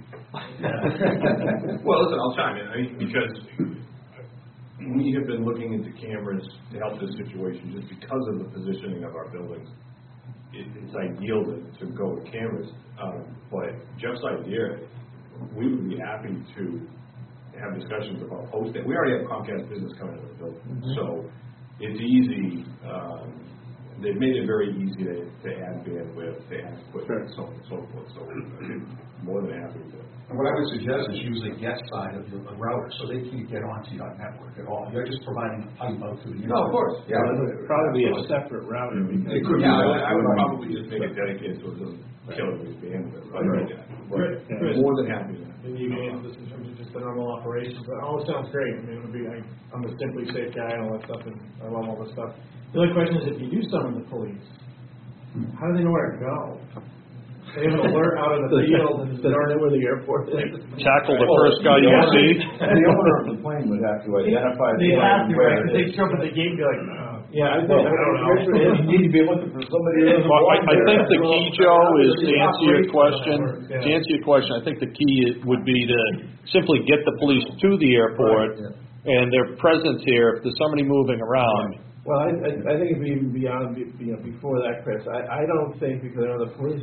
Well, listen, I'll chime in, because we have been looking into cameras to help this situation just because of the positioning of our buildings. It's ideal to go with cameras, but Jeff's idea, we would be happy to have discussions about hosting. We already have Comcast Business coming into the building, so it's easy. They've made it very easy to add bandwidth, to add equipment, so on and so forth. So I'm more than happy to. And what I would suggest is use the guest side of the router, so they can't get onto your network at all. You're just providing a pipe out to the internet. No, of course. Yeah, It would probably be a separate router. It could be. I would probably just make it dedicated so it doesn't kill the bandwidth. But more than happy to. And you can handle this in terms of just the normal operations. But all it sounds great. I mean, I'm a Simply Safe guy and all that stuff, and I love all this stuff. The only question is, if you do summon the police, how do they know where to go? They have an alert out in the field, and They don't know where the airport is. Tackle the first guy you see. The owner of the plane would have to identify the They have plane to, where right? it They is. show up at the gate and be like, Yeah, I don't know. You need to be looking for somebody. Well, I think the key, Joe, is to answer your question. To answer your question, I think the key would be to simply get the police to the airport and their presence here. If there's somebody moving around. Well, I think it'd be even beyond, before that, Chris. I don't think, because the police,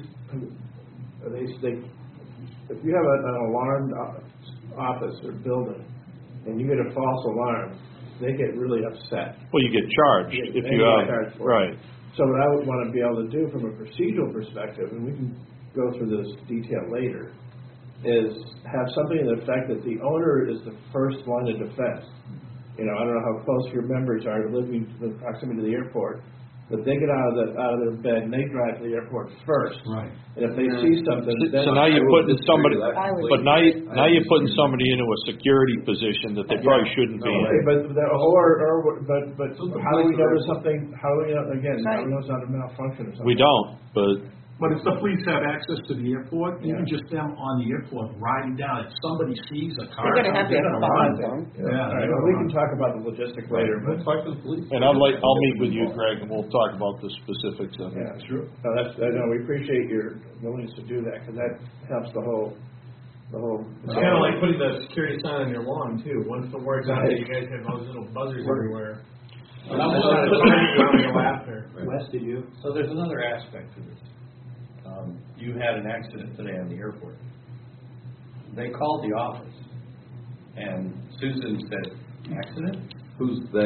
if you have an alarmed office or building and you get a false alarm, they get really upset. Well, you get charged if you have, right. So what I would want to be able to do from a procedural perspective, and we can go through this detail later, is have something in effect that the owner is the first line of defense. You know, I don't know how close your members are living to the proximity to the airport, but they get out of their bed and they drive to the airport first. Right. And if they see something, then. So now you're putting somebody, I would- but now you're putting somebody into a security position that they probably shouldn't be Okay, in. but how do we know there's something, how do we know, again, how do we know it's not a malfunction or something? We don't, but But if the police have access to the airport, even Yeah. just them on the airport riding down, if somebody sees a car. They're gonna have to have they're gonna phones run. on. Yeah, All right, they're well, gonna we run. can talk about the logistics later, but. Talk to the police. and I'll meet with you, Greg, and we'll talk about the specifics of it. Yeah, sure. No, no, we appreciate your willingness to do that, because that helps the whole. It's kind of like putting the security sign on your lawn too. Once the word's out there, you guys have all these little buzzers everywhere. But I'm just trying to find you laughter. Wes, did you? So there's another aspect to this. You had an accident today on the airport. They called the office, and Susan said, "Accident?" Who's they?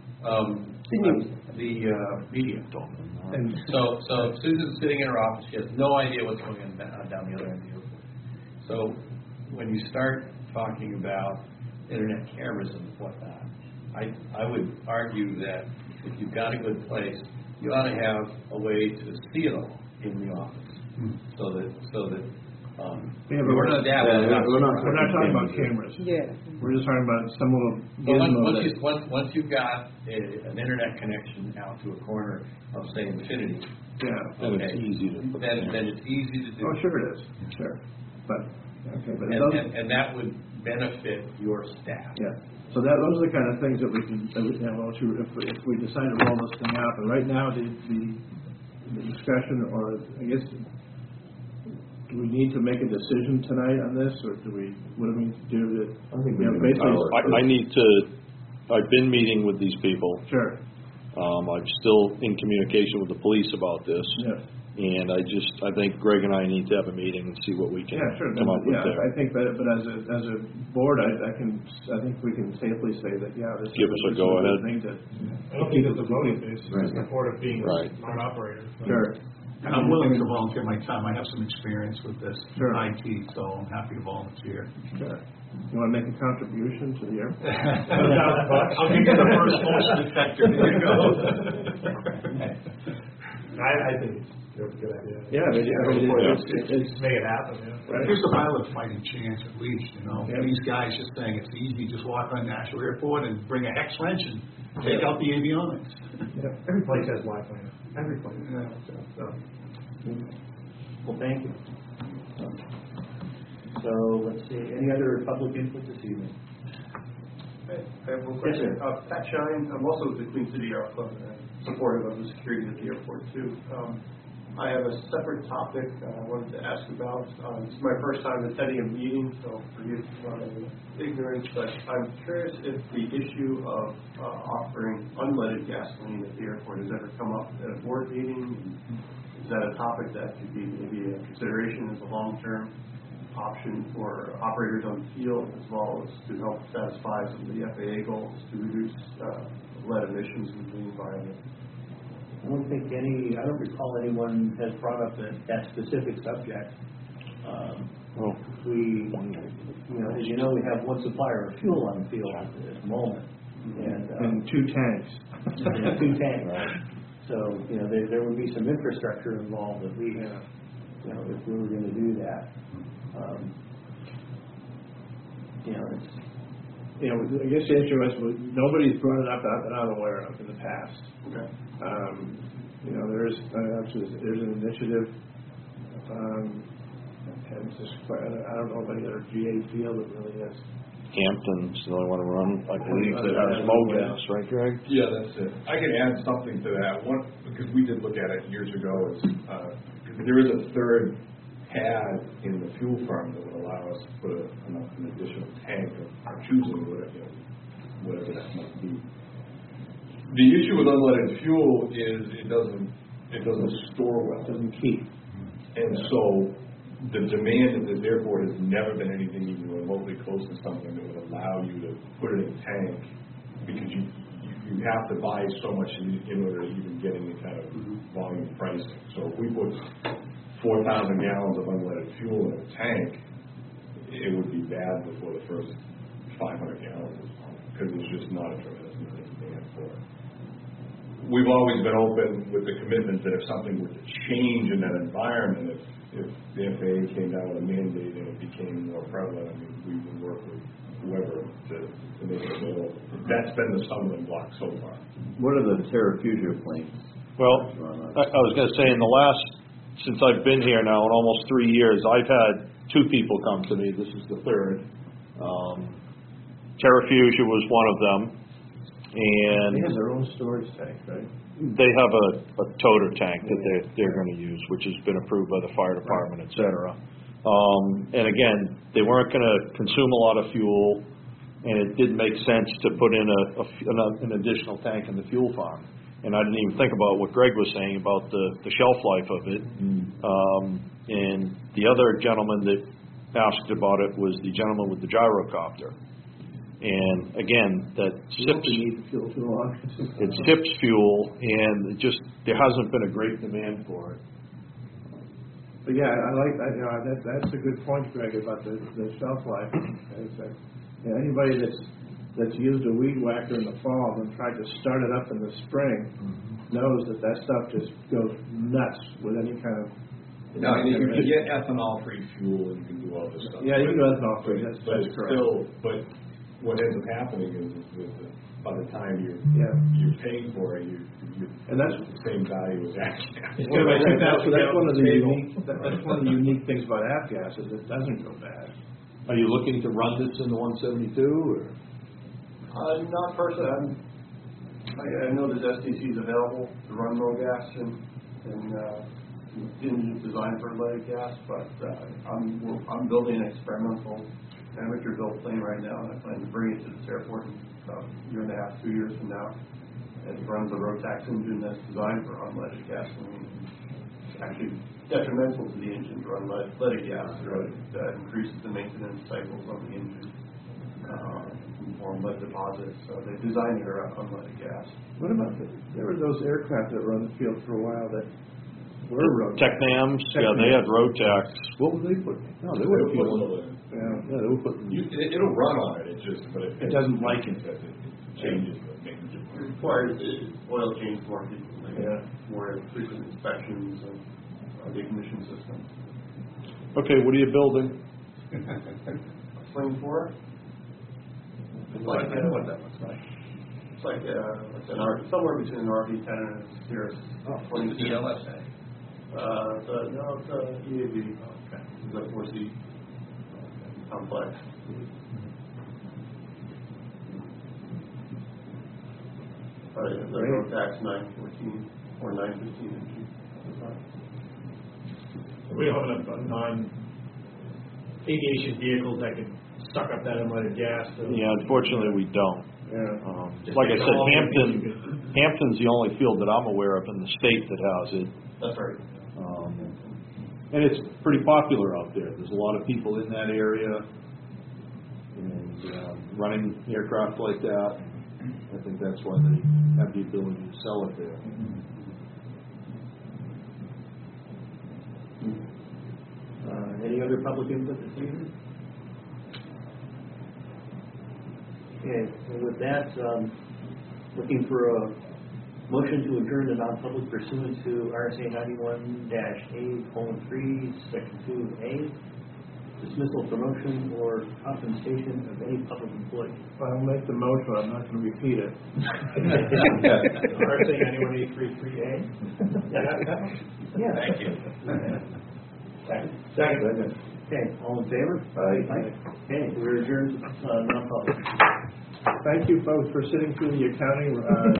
The media. And so Susan's sitting in her office. She has no idea what's going on down the other end of the airport. So when you start talking about internet cameras and whatnot, I would argue that if you've got a good place, you ought to have a way to see it all in the office, so that Yeah, but we're not talking about cameras. Yeah. We're just talking about some little But gizmo that. once you've got an internet connection out to a corner of, say, Infinity, Yeah. And it's easy to put then it's easy to do. Oh, sure it is, sure. But, okay, but it And, doesn't. and that would benefit your staff. Yeah, so those are the kind of things that we can, if we decide to roll this thing out, but right now, the discussion, or I guess, do we need to make a decision tonight on this, or what do we do to? I think we you know, need to basically. I need to, I've been meeting with these people. Sure, I'm still in communication with the police about this. yeah, And I think Greg and I need to have a meeting and see what we can yeah, sure, come up with yeah, there. I think, but as a board, I think we can safely say that, yeah, this is. Give us a this is go-ahead. good thing to. I don't think it's a voting basis. It's Right. support of being Right. a smart operator. So. Sure, And I'm willing to volunteer my time. I have some experience with this Sure. IT, so I'm happy to volunteer. sure. You want to make a contribution to the airport? I'll give you the first motion detector. There you go. I think it's a good idea. Yeah, I mean, Just make it happen, yeah. Right. Here's a pilot fighting chance at least, you know. Yeah. These guys just saying it's easy, just walk on National Airport and bring a hex wrench and take out the avionics. Every place has Wi-Fi now. Every place. So. Well, thank you. So, let's see, any other public input this evening? I have one Yes, question. sir. Pat Shine, I'm also with the Queen City Air Club and supportive of the security at the airport too. I have a separate topic I wanted to ask about. This is my first time attending a meeting, so forgive my ignorance, but I'm curious if the issue of offering unleaded gasoline at the airport has ever come up at a board meeting. Is that a topic that could be maybe a consideration as a long-term option for operators on the field, as well as to help satisfy some of the FAA goals to reduce lead emissions in the environment? I don't recall anyone has brought up that specific subject. As you know, we have one supplier of fuel on the field at the moment. And 2 tanks. And 2 tanks. So, there would be some infrastructure involved at least, if we were going to do that. I guess the issue is, nobody's brought it up that I'm aware of in the past. Okay. There's an initiative, and it's just quite, I don't know of any other GA field that really has. Hampton's the only one to run, I believe, that has MoGas, right, Greg? Yeah, that's it. I can add something to that. One, because we did look at it years ago, is there is a third pad in the fuel farm that would allow us to put an additional tank of choosing whatever that might be. The issue with unleaded fuel is it doesn't store well. It doesn't keep. And so the demand at this airport has never been anything even remotely close to something that would allow you to put it in a tank, because you have to buy so much in order to even get any kind of volume pricing. So if we put 4,000 gallons of unleaded fuel in a tank, it would be bad before the first 500 gallons, because there's just not a tremendous amount of demand for it. We've always been open with the commitment that if something were to change in that environment, if the FAA came down with a mandate and it became more prevalent, I mean, we would work with whoever to make it available. That's been the stumbling block so far. What are the Terrafugia planes? Well, I was going to say, since I've been here now in almost 3 years, I've had 2 people come to me. This is the third. Terrafugia was one of them. And They have their own storage tank, right? they have a toter tank that they're going to use, which has been approved by the fire department, et cetera. And again, they weren't going to consume a lot of fuel, and it didn't make sense to put in an additional tank in the fuel farm. And I didn't even think about what Greg was saying about the shelf life of it. And the other gentleman that asked about it was the gentleman with the gyrocopter. And again, that sips fuel too long. it sips fuel, and there hasn't been a great demand for it. But yeah, I like that. You know, that's a good point, Greg, about the shelf life. Anybody that's used a weed whacker in the fall and tried to start it up in the spring knows that stuff just goes nuts with any kind of. No, you can get ethanol-free fuel, and you can do all this stuff. Yeah, you can do ethanol-free. That's correct. But what ends up happening is by the time you're paying for it, and that's the same value as AFGAS. That's one of the unique things about AFGAS is it doesn't go bad. Are you looking to run this in the 172 or? Not personally. I know there's STCs available to run low gas and engines designed for leaded gas, but I'm building an experimental amateur-built plane right now, and I plan to bring it to this airport in about a year and a half, 2 years from now. It runs a Rotax engine that's designed for unleaded gasoline. It's actually detrimental to the engine to run leaded gas. That increases the maintenance cycles on the engine, form lead deposits. So they designed it around unleaded gas. What about there were those aircraft that were on the field for a while that were Rotax. Technams, yeah, they had Rotax. What were they putting? No, they were putting. Yeah, they were putting. It'll run on it. But it doesn't like it. It changes the maintenance. It requires oil change more frequently, more frequent inspections of the ignition system. Okay, what are you building? Sling 4? It's like, I know what that looks like. It's like somewhere between an RV-10 and a Cirrus 26. ELSA. No, it's a EAV. Okay. It's a 4-seat complex. The Rotax 914 or 915 engine. We don't have enough non-aviation vehicles that can suck up that unleaded gas. Yeah, unfortunately we don't. Yeah. Like I said, Hampton's the only field that I'm aware of in the state that has it. That's right. And it's pretty popular out there. There's a lot of people in that area and running aircraft like that. I think that's why they have the ability to sell it there. Any other public input this evening? Okay, and with that, looking for a motion to adjourn the non-public pursuant to RSA 91-A:3, Section 2A, dismissal, promotion, or compensation of any public employee. I'll make the motion. I'm not going to repeat it. RSA 91-A:33A. Yeah. Thank you. Second. Okay, all in favor? Aye. Okay, we're adjourned non-public. Thank you, folks, for sitting through the accounting